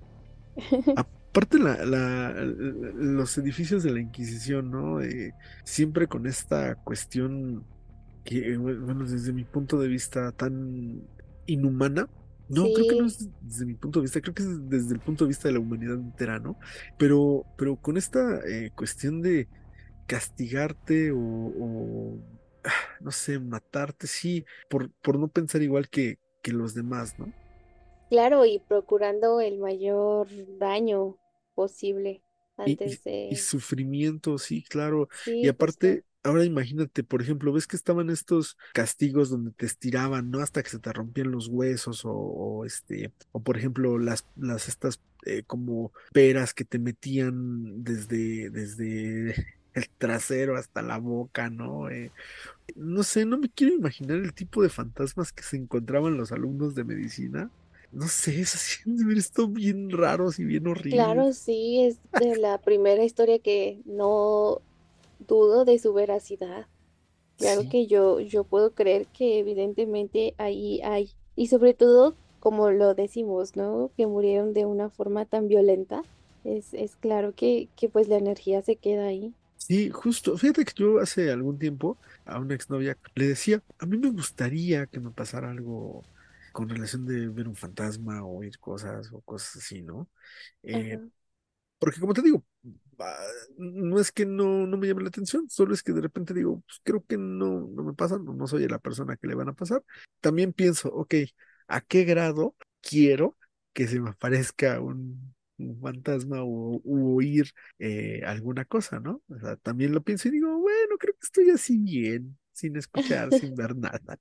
Aparte la, la- los edificios de la Inquisición, ¿no? Eh, siempre con esta cuestión que, bueno, desde mi punto de vista tan inhumana. No, creo que no Sí, es desde mi punto de vista, creo que es desde el punto de vista de la humanidad entera, ¿no? Pero, pero con esta eh, cuestión de castigarte o, o, ah, no sé, matarte, sí, por, por no pensar igual que, que los demás, ¿no? claro, y procurando el mayor daño posible Y, y, antes y de... sufrimiento, sí, claro. Y Sí, justo. aparte, ahora imagínate, por ejemplo, ves que estaban estos castigos donde te estiraban, ¿no? Hasta que se te rompían los huesos o, o este, o por ejemplo, las, las estas eh, como peras que te metían desde, desde el trasero hasta la boca, ¿no? Eh, no sé, no me quiero imaginar el tipo de fantasmas que se encontraban los alumnos de medicina. No sé, eso sí, han de haber estado bien raros y bien horribles. Claro, sí, es de la primera historia que no dudo de su veracidad. Claro Sí. que yo, yo puedo creer que evidentemente ahí hay, y sobre todo, como lo decimos, ¿no? Que murieron de una forma tan violenta. Es, es claro que, que pues la energía se queda ahí. Sí, justo. Fíjate que yo hace algún tiempo a una exnovia le decía, a mí me gustaría que me pasara algo con relación de ver un fantasma o oír cosas o cosas así, ¿no? Eh, Ajá. porque como te digo, ah, no es que no, no me llame la atención, solo es que de repente digo, pues creo que no, no me pasa, no, no soy la persona que le van a pasar. También pienso, ok, ¿a qué grado quiero que se me aparezca un, un fantasma o u oír eh, alguna cosa, ¿no? O sea, también lo pienso y digo, bueno, creo que estoy así bien, sin escuchar, sin ver nada.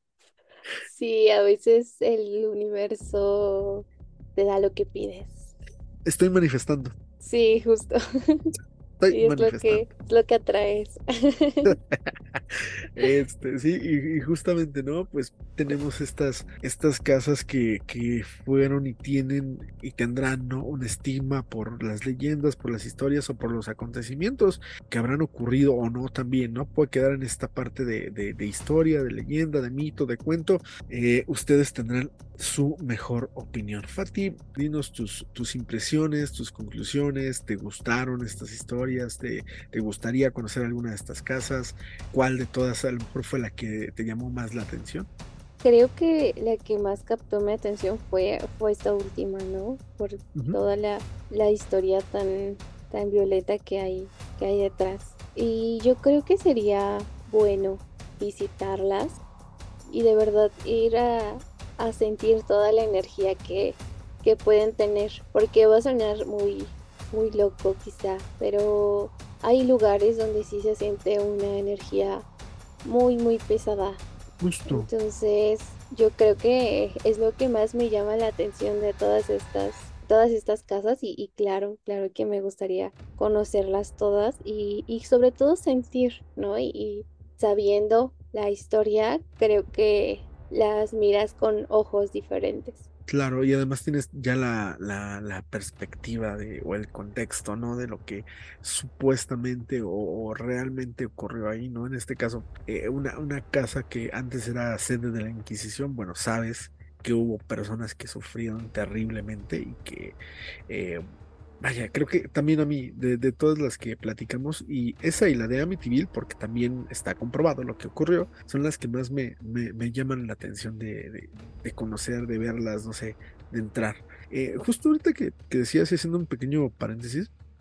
Sí, a veces el universo te da lo que pides. Estoy manifestando, Sí, justo. estoy Y es lo que, manifestando. es lo que atraes. Este, sí, y, y justamente, ¿no? Pues tenemos estas, estas casas que, que fueron y tienen y tendrán, ¿no? Un estigma por las leyendas, por las historias o por los acontecimientos que habrán ocurrido o no también, ¿no? Puede quedar en esta parte de, de, de historia, de leyenda, de mito, de cuento. Eh, ustedes tendrán su mejor opinión. Fati, dinos tus, tus impresiones, tus conclusiones. ¿Te gustaron estas historias? ¿Te, te gustaría conocer alguna de estas casas? ¿Cuál de todas a lo mejor fue la que te llamó más la atención? Creo que la que más captó mi atención fue, fue esta última, ¿no? Por Ujú. toda la, la historia tan, tan violenta que hay, que hay detrás. Y yo creo que sería bueno visitarlas y de verdad ir a, a sentir toda la energía que, que pueden tener, porque va a sonar muy, muy loco quizá, pero hay lugares donde sí se siente una energía muy, muy pesada. Justo, Entonces, yo creo que es lo que más me llama la atención de todas estas, todas estas casas y, y claro, claro que me gustaría conocerlas todas y, y sobre todo sentir, ¿no? Y, y sabiendo la historia, creo que las miras con ojos diferentes. claro, y además tienes ya la, la, la perspectiva de, o el contexto, ¿no? De lo que supuestamente o, o realmente ocurrió ahí, ¿no? En este caso, eh, una, una casa que antes era sede de la Inquisición, bueno, sabes que hubo personas que sufrieron terriblemente y que eh, vaya, creo que también a mí, de, de todas las que platicamos, y esa y la de Amityville, porque también está comprobado lo que ocurrió, son las que más me, me, me llaman la atención de, de, de conocer, de verlas, no sé, de entrar. Eh, justo ahorita que, que decías, y haciendo un pequeño paréntesis,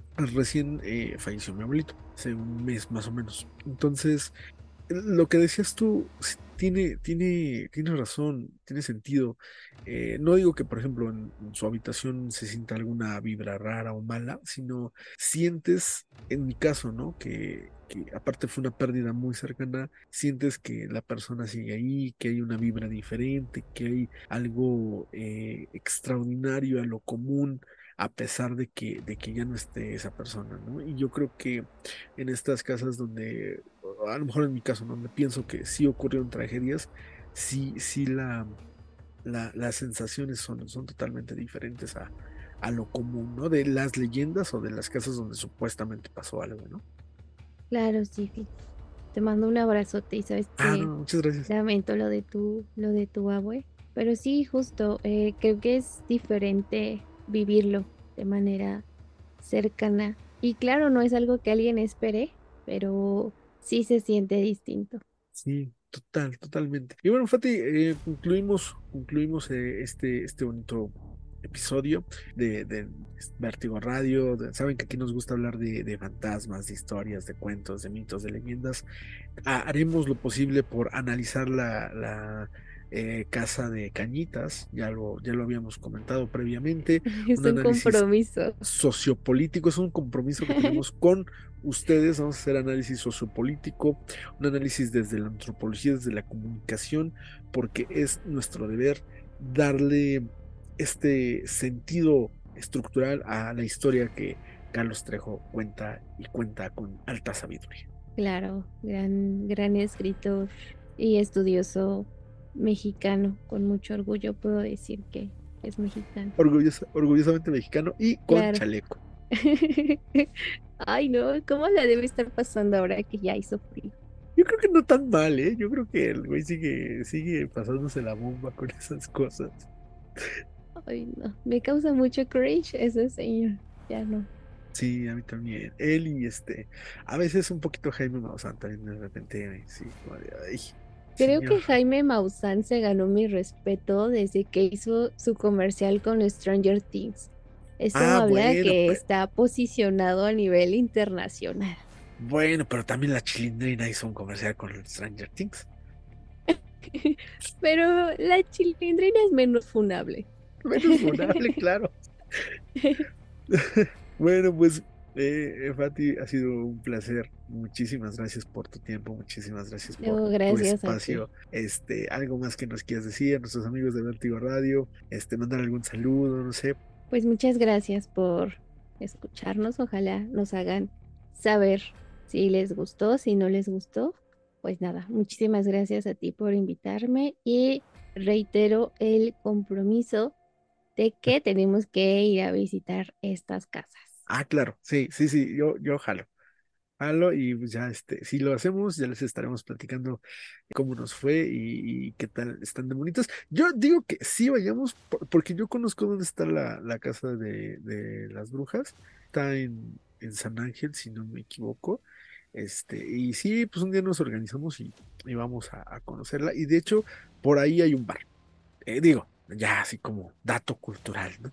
recién eh, falleció mi abuelito, hace un mes más o menos. Entonces, lo que decías tú sí, tiene, tiene, tiene razón, tiene sentido. Eh, no digo que, por ejemplo, en, en su habitación se sienta alguna vibra rara o mala, sino sientes, en mi caso, ¿no? Que, que aparte fue una pérdida muy cercana, sientes que la persona sigue ahí, que hay una vibra diferente, que hay algo eh, extraordinario a lo común, a pesar de que, de que ya no esté esa persona, ¿no? Y yo creo que en estas casas donde, a lo mejor en mi caso, donde pienso que sí ocurrieron tragedias, sí, sí la, la- las sensaciones son, son totalmente diferentes a, a lo común, ¿no? De las leyendas o de las casas donde supuestamente pasó algo, ¿no? Claro, sí, sí. Te mando un abrazote y sabes Ah, que no, muchas gracias. lamento lo de tu, lo de tu abue. Pero sí, justo, eh, creo que es diferente vivirlo de manera cercana. Y claro, no es algo que alguien espere, pero sí se siente distinto. Sí, total, totalmente. Y bueno, Fati, eh, concluimos, concluimos eh, este, este bonito episodio de, de Vértigo Radio. De- saben que aquí nos gusta hablar de, de fantasmas, de historias, de cuentos, de mitos, de leyendas. Ha- haremos lo posible por analizar la, la eh, casa de Cañitas, ya lo, ya lo habíamos comentado previamente, Es un un análisis compromiso. sociopolítico, es un compromiso que tenemos con ustedes, vamos a hacer análisis sociopolítico, un análisis desde la antropología, desde la comunicación, porque es nuestro deber darle este sentido estructural a la historia que Carlos Trejo cuenta y cuenta con alta sabiduría. Claro, gran, gran escritor y estudioso mexicano. Con mucho orgullo puedo decir que es mexicano. Orgullosa- orgullosamente mexicano y con Claro. chaleco. Ay, no, ¿cómo la debe estar pasando ahora que ya hizo frío? Yo creo que no tan mal, ¿eh? Yo creo que el güey sigue, sigue pasándose la bomba con esas cosas. Ay, no, me causa mucho cringe ese señor. Ya no. Sí, a mí también. Él y este, a veces un poquito Jaime Maussan también de repente, sí, como de, ay, Creo señor. que Jaime Maussan se ganó mi respeto desde que hizo su comercial con Stranger Things. Eso Ah, habla bueno, que pero, está posicionado a nivel internacional. bueno, pero también la Chilindrina hizo un comercial con Stranger Things. Pero la chilindrina es menos funable. Menos vulnerable, claro. Bueno, pues, eh, Fati, ha sido un placer. Muchísimas gracias por tu tiempo, muchísimas gracias por No, tu gracias a ti. espacio. Este, algo más que nos quieras decir a nuestros amigos de Vértigo Radio, este, mandar algún saludo, no sé. Pues muchas gracias por escucharnos. Ojalá nos hagan saber si les gustó, si no les gustó. Pues nada, muchísimas gracias a ti por invitarme y reitero el compromiso de que tenemos que ir a visitar estas casas. Ah, claro, sí, sí, sí, yo, yo jalo. Jalo y pues ya, este, si lo hacemos, ya les estaremos platicando cómo nos fue y, y qué tal están de bonitas. Yo digo que sí vayamos, por- porque yo conozco dónde está la, la casa de, de las brujas. Está en, en San Ángel, si no me equivoco. Este, y sí, pues un día nos organizamos y, y vamos a, a conocerla. Y de hecho, por ahí hay un bar. Eh, digo, ya así como dato cultural, ¿no?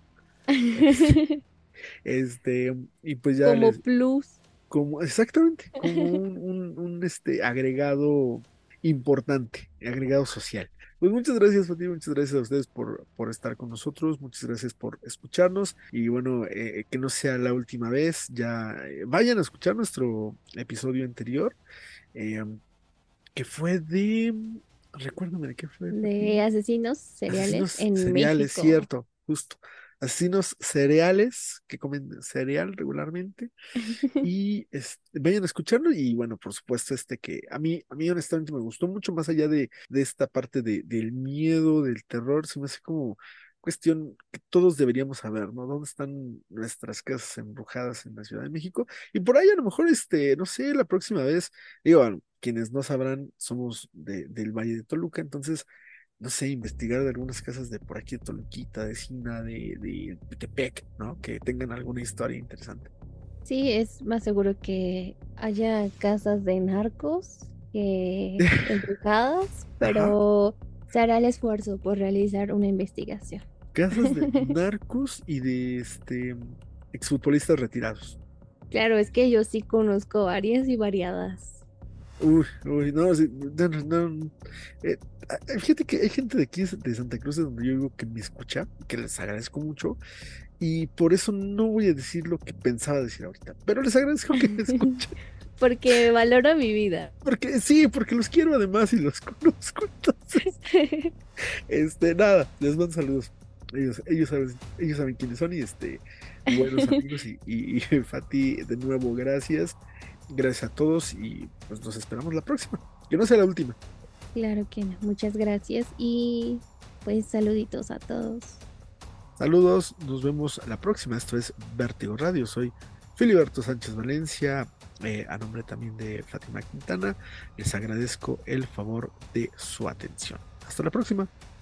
Este, y pues ya Como les, plus. como, exactamente, como un, un, un, este, agregado importante, agregado social. Pues muchas gracias, Fati, muchas gracias a ustedes por, por estar con nosotros, muchas gracias por escucharnos y bueno, eh, que no sea la última vez, ya eh, vayan a escuchar nuestro episodio anterior, eh, que fue de, recuérdame de qué fue, De Fati. asesinos seriales Asesinos en cereales, México. cierto, justo. Asesinos cereales que comen cereal regularmente y este, vayan a escucharlo y bueno, por supuesto, este que a mí, a mí honestamente me gustó mucho más allá de, de esta parte de, del miedo, del terror, se me hace como cuestión que todos deberíamos saber, ¿no? ¿Dónde están nuestras casas embrujadas en la Ciudad de México? Y por ahí a lo mejor, este, no sé, la próxima vez, digo, bueno, quienes no sabrán, somos de, del Valle de Toluca, entonces, no sé, investigar de algunas casas de por aquí de Toluquita, de Sina, de, de, de Tepec, ¿no? Que tengan alguna historia interesante. Sí, es más seguro que haya casas de narcos que embrujadas, Ajá. pero se hará el esfuerzo por realizar una investigación. Casas de narcos y de este exfutbolistas retirados. Claro, es que yo sí conozco varias y variadas. Uy, uy, no, sí, no, no, no, eh, ah, fíjate que hay gente de aquí, de Santa Cruz, de donde yo vivo, que me escucha, que les agradezco mucho, y por eso no voy a decir lo que pensaba decir ahorita, pero les agradezco que me escuchen, Porque valoro mi vida. porque sí, porque los quiero además y los conozco, entonces, este, nada, les mando saludos. Ellos, ellos saben, ellos saben quiénes son y este, buenos amigos y, y, y Fati, de nuevo, gracias. Gracias a todos y pues nos esperamos la próxima. Que no sea la última. Claro que no. Muchas gracias y pues saluditos a todos. Saludos, nos vemos la próxima. Esto es Vértigo Radio. Soy Filiberto Sánchez Valencia, eh, a nombre también de Fátima Quintana. Les agradezco el favor de su atención. Hasta la próxima.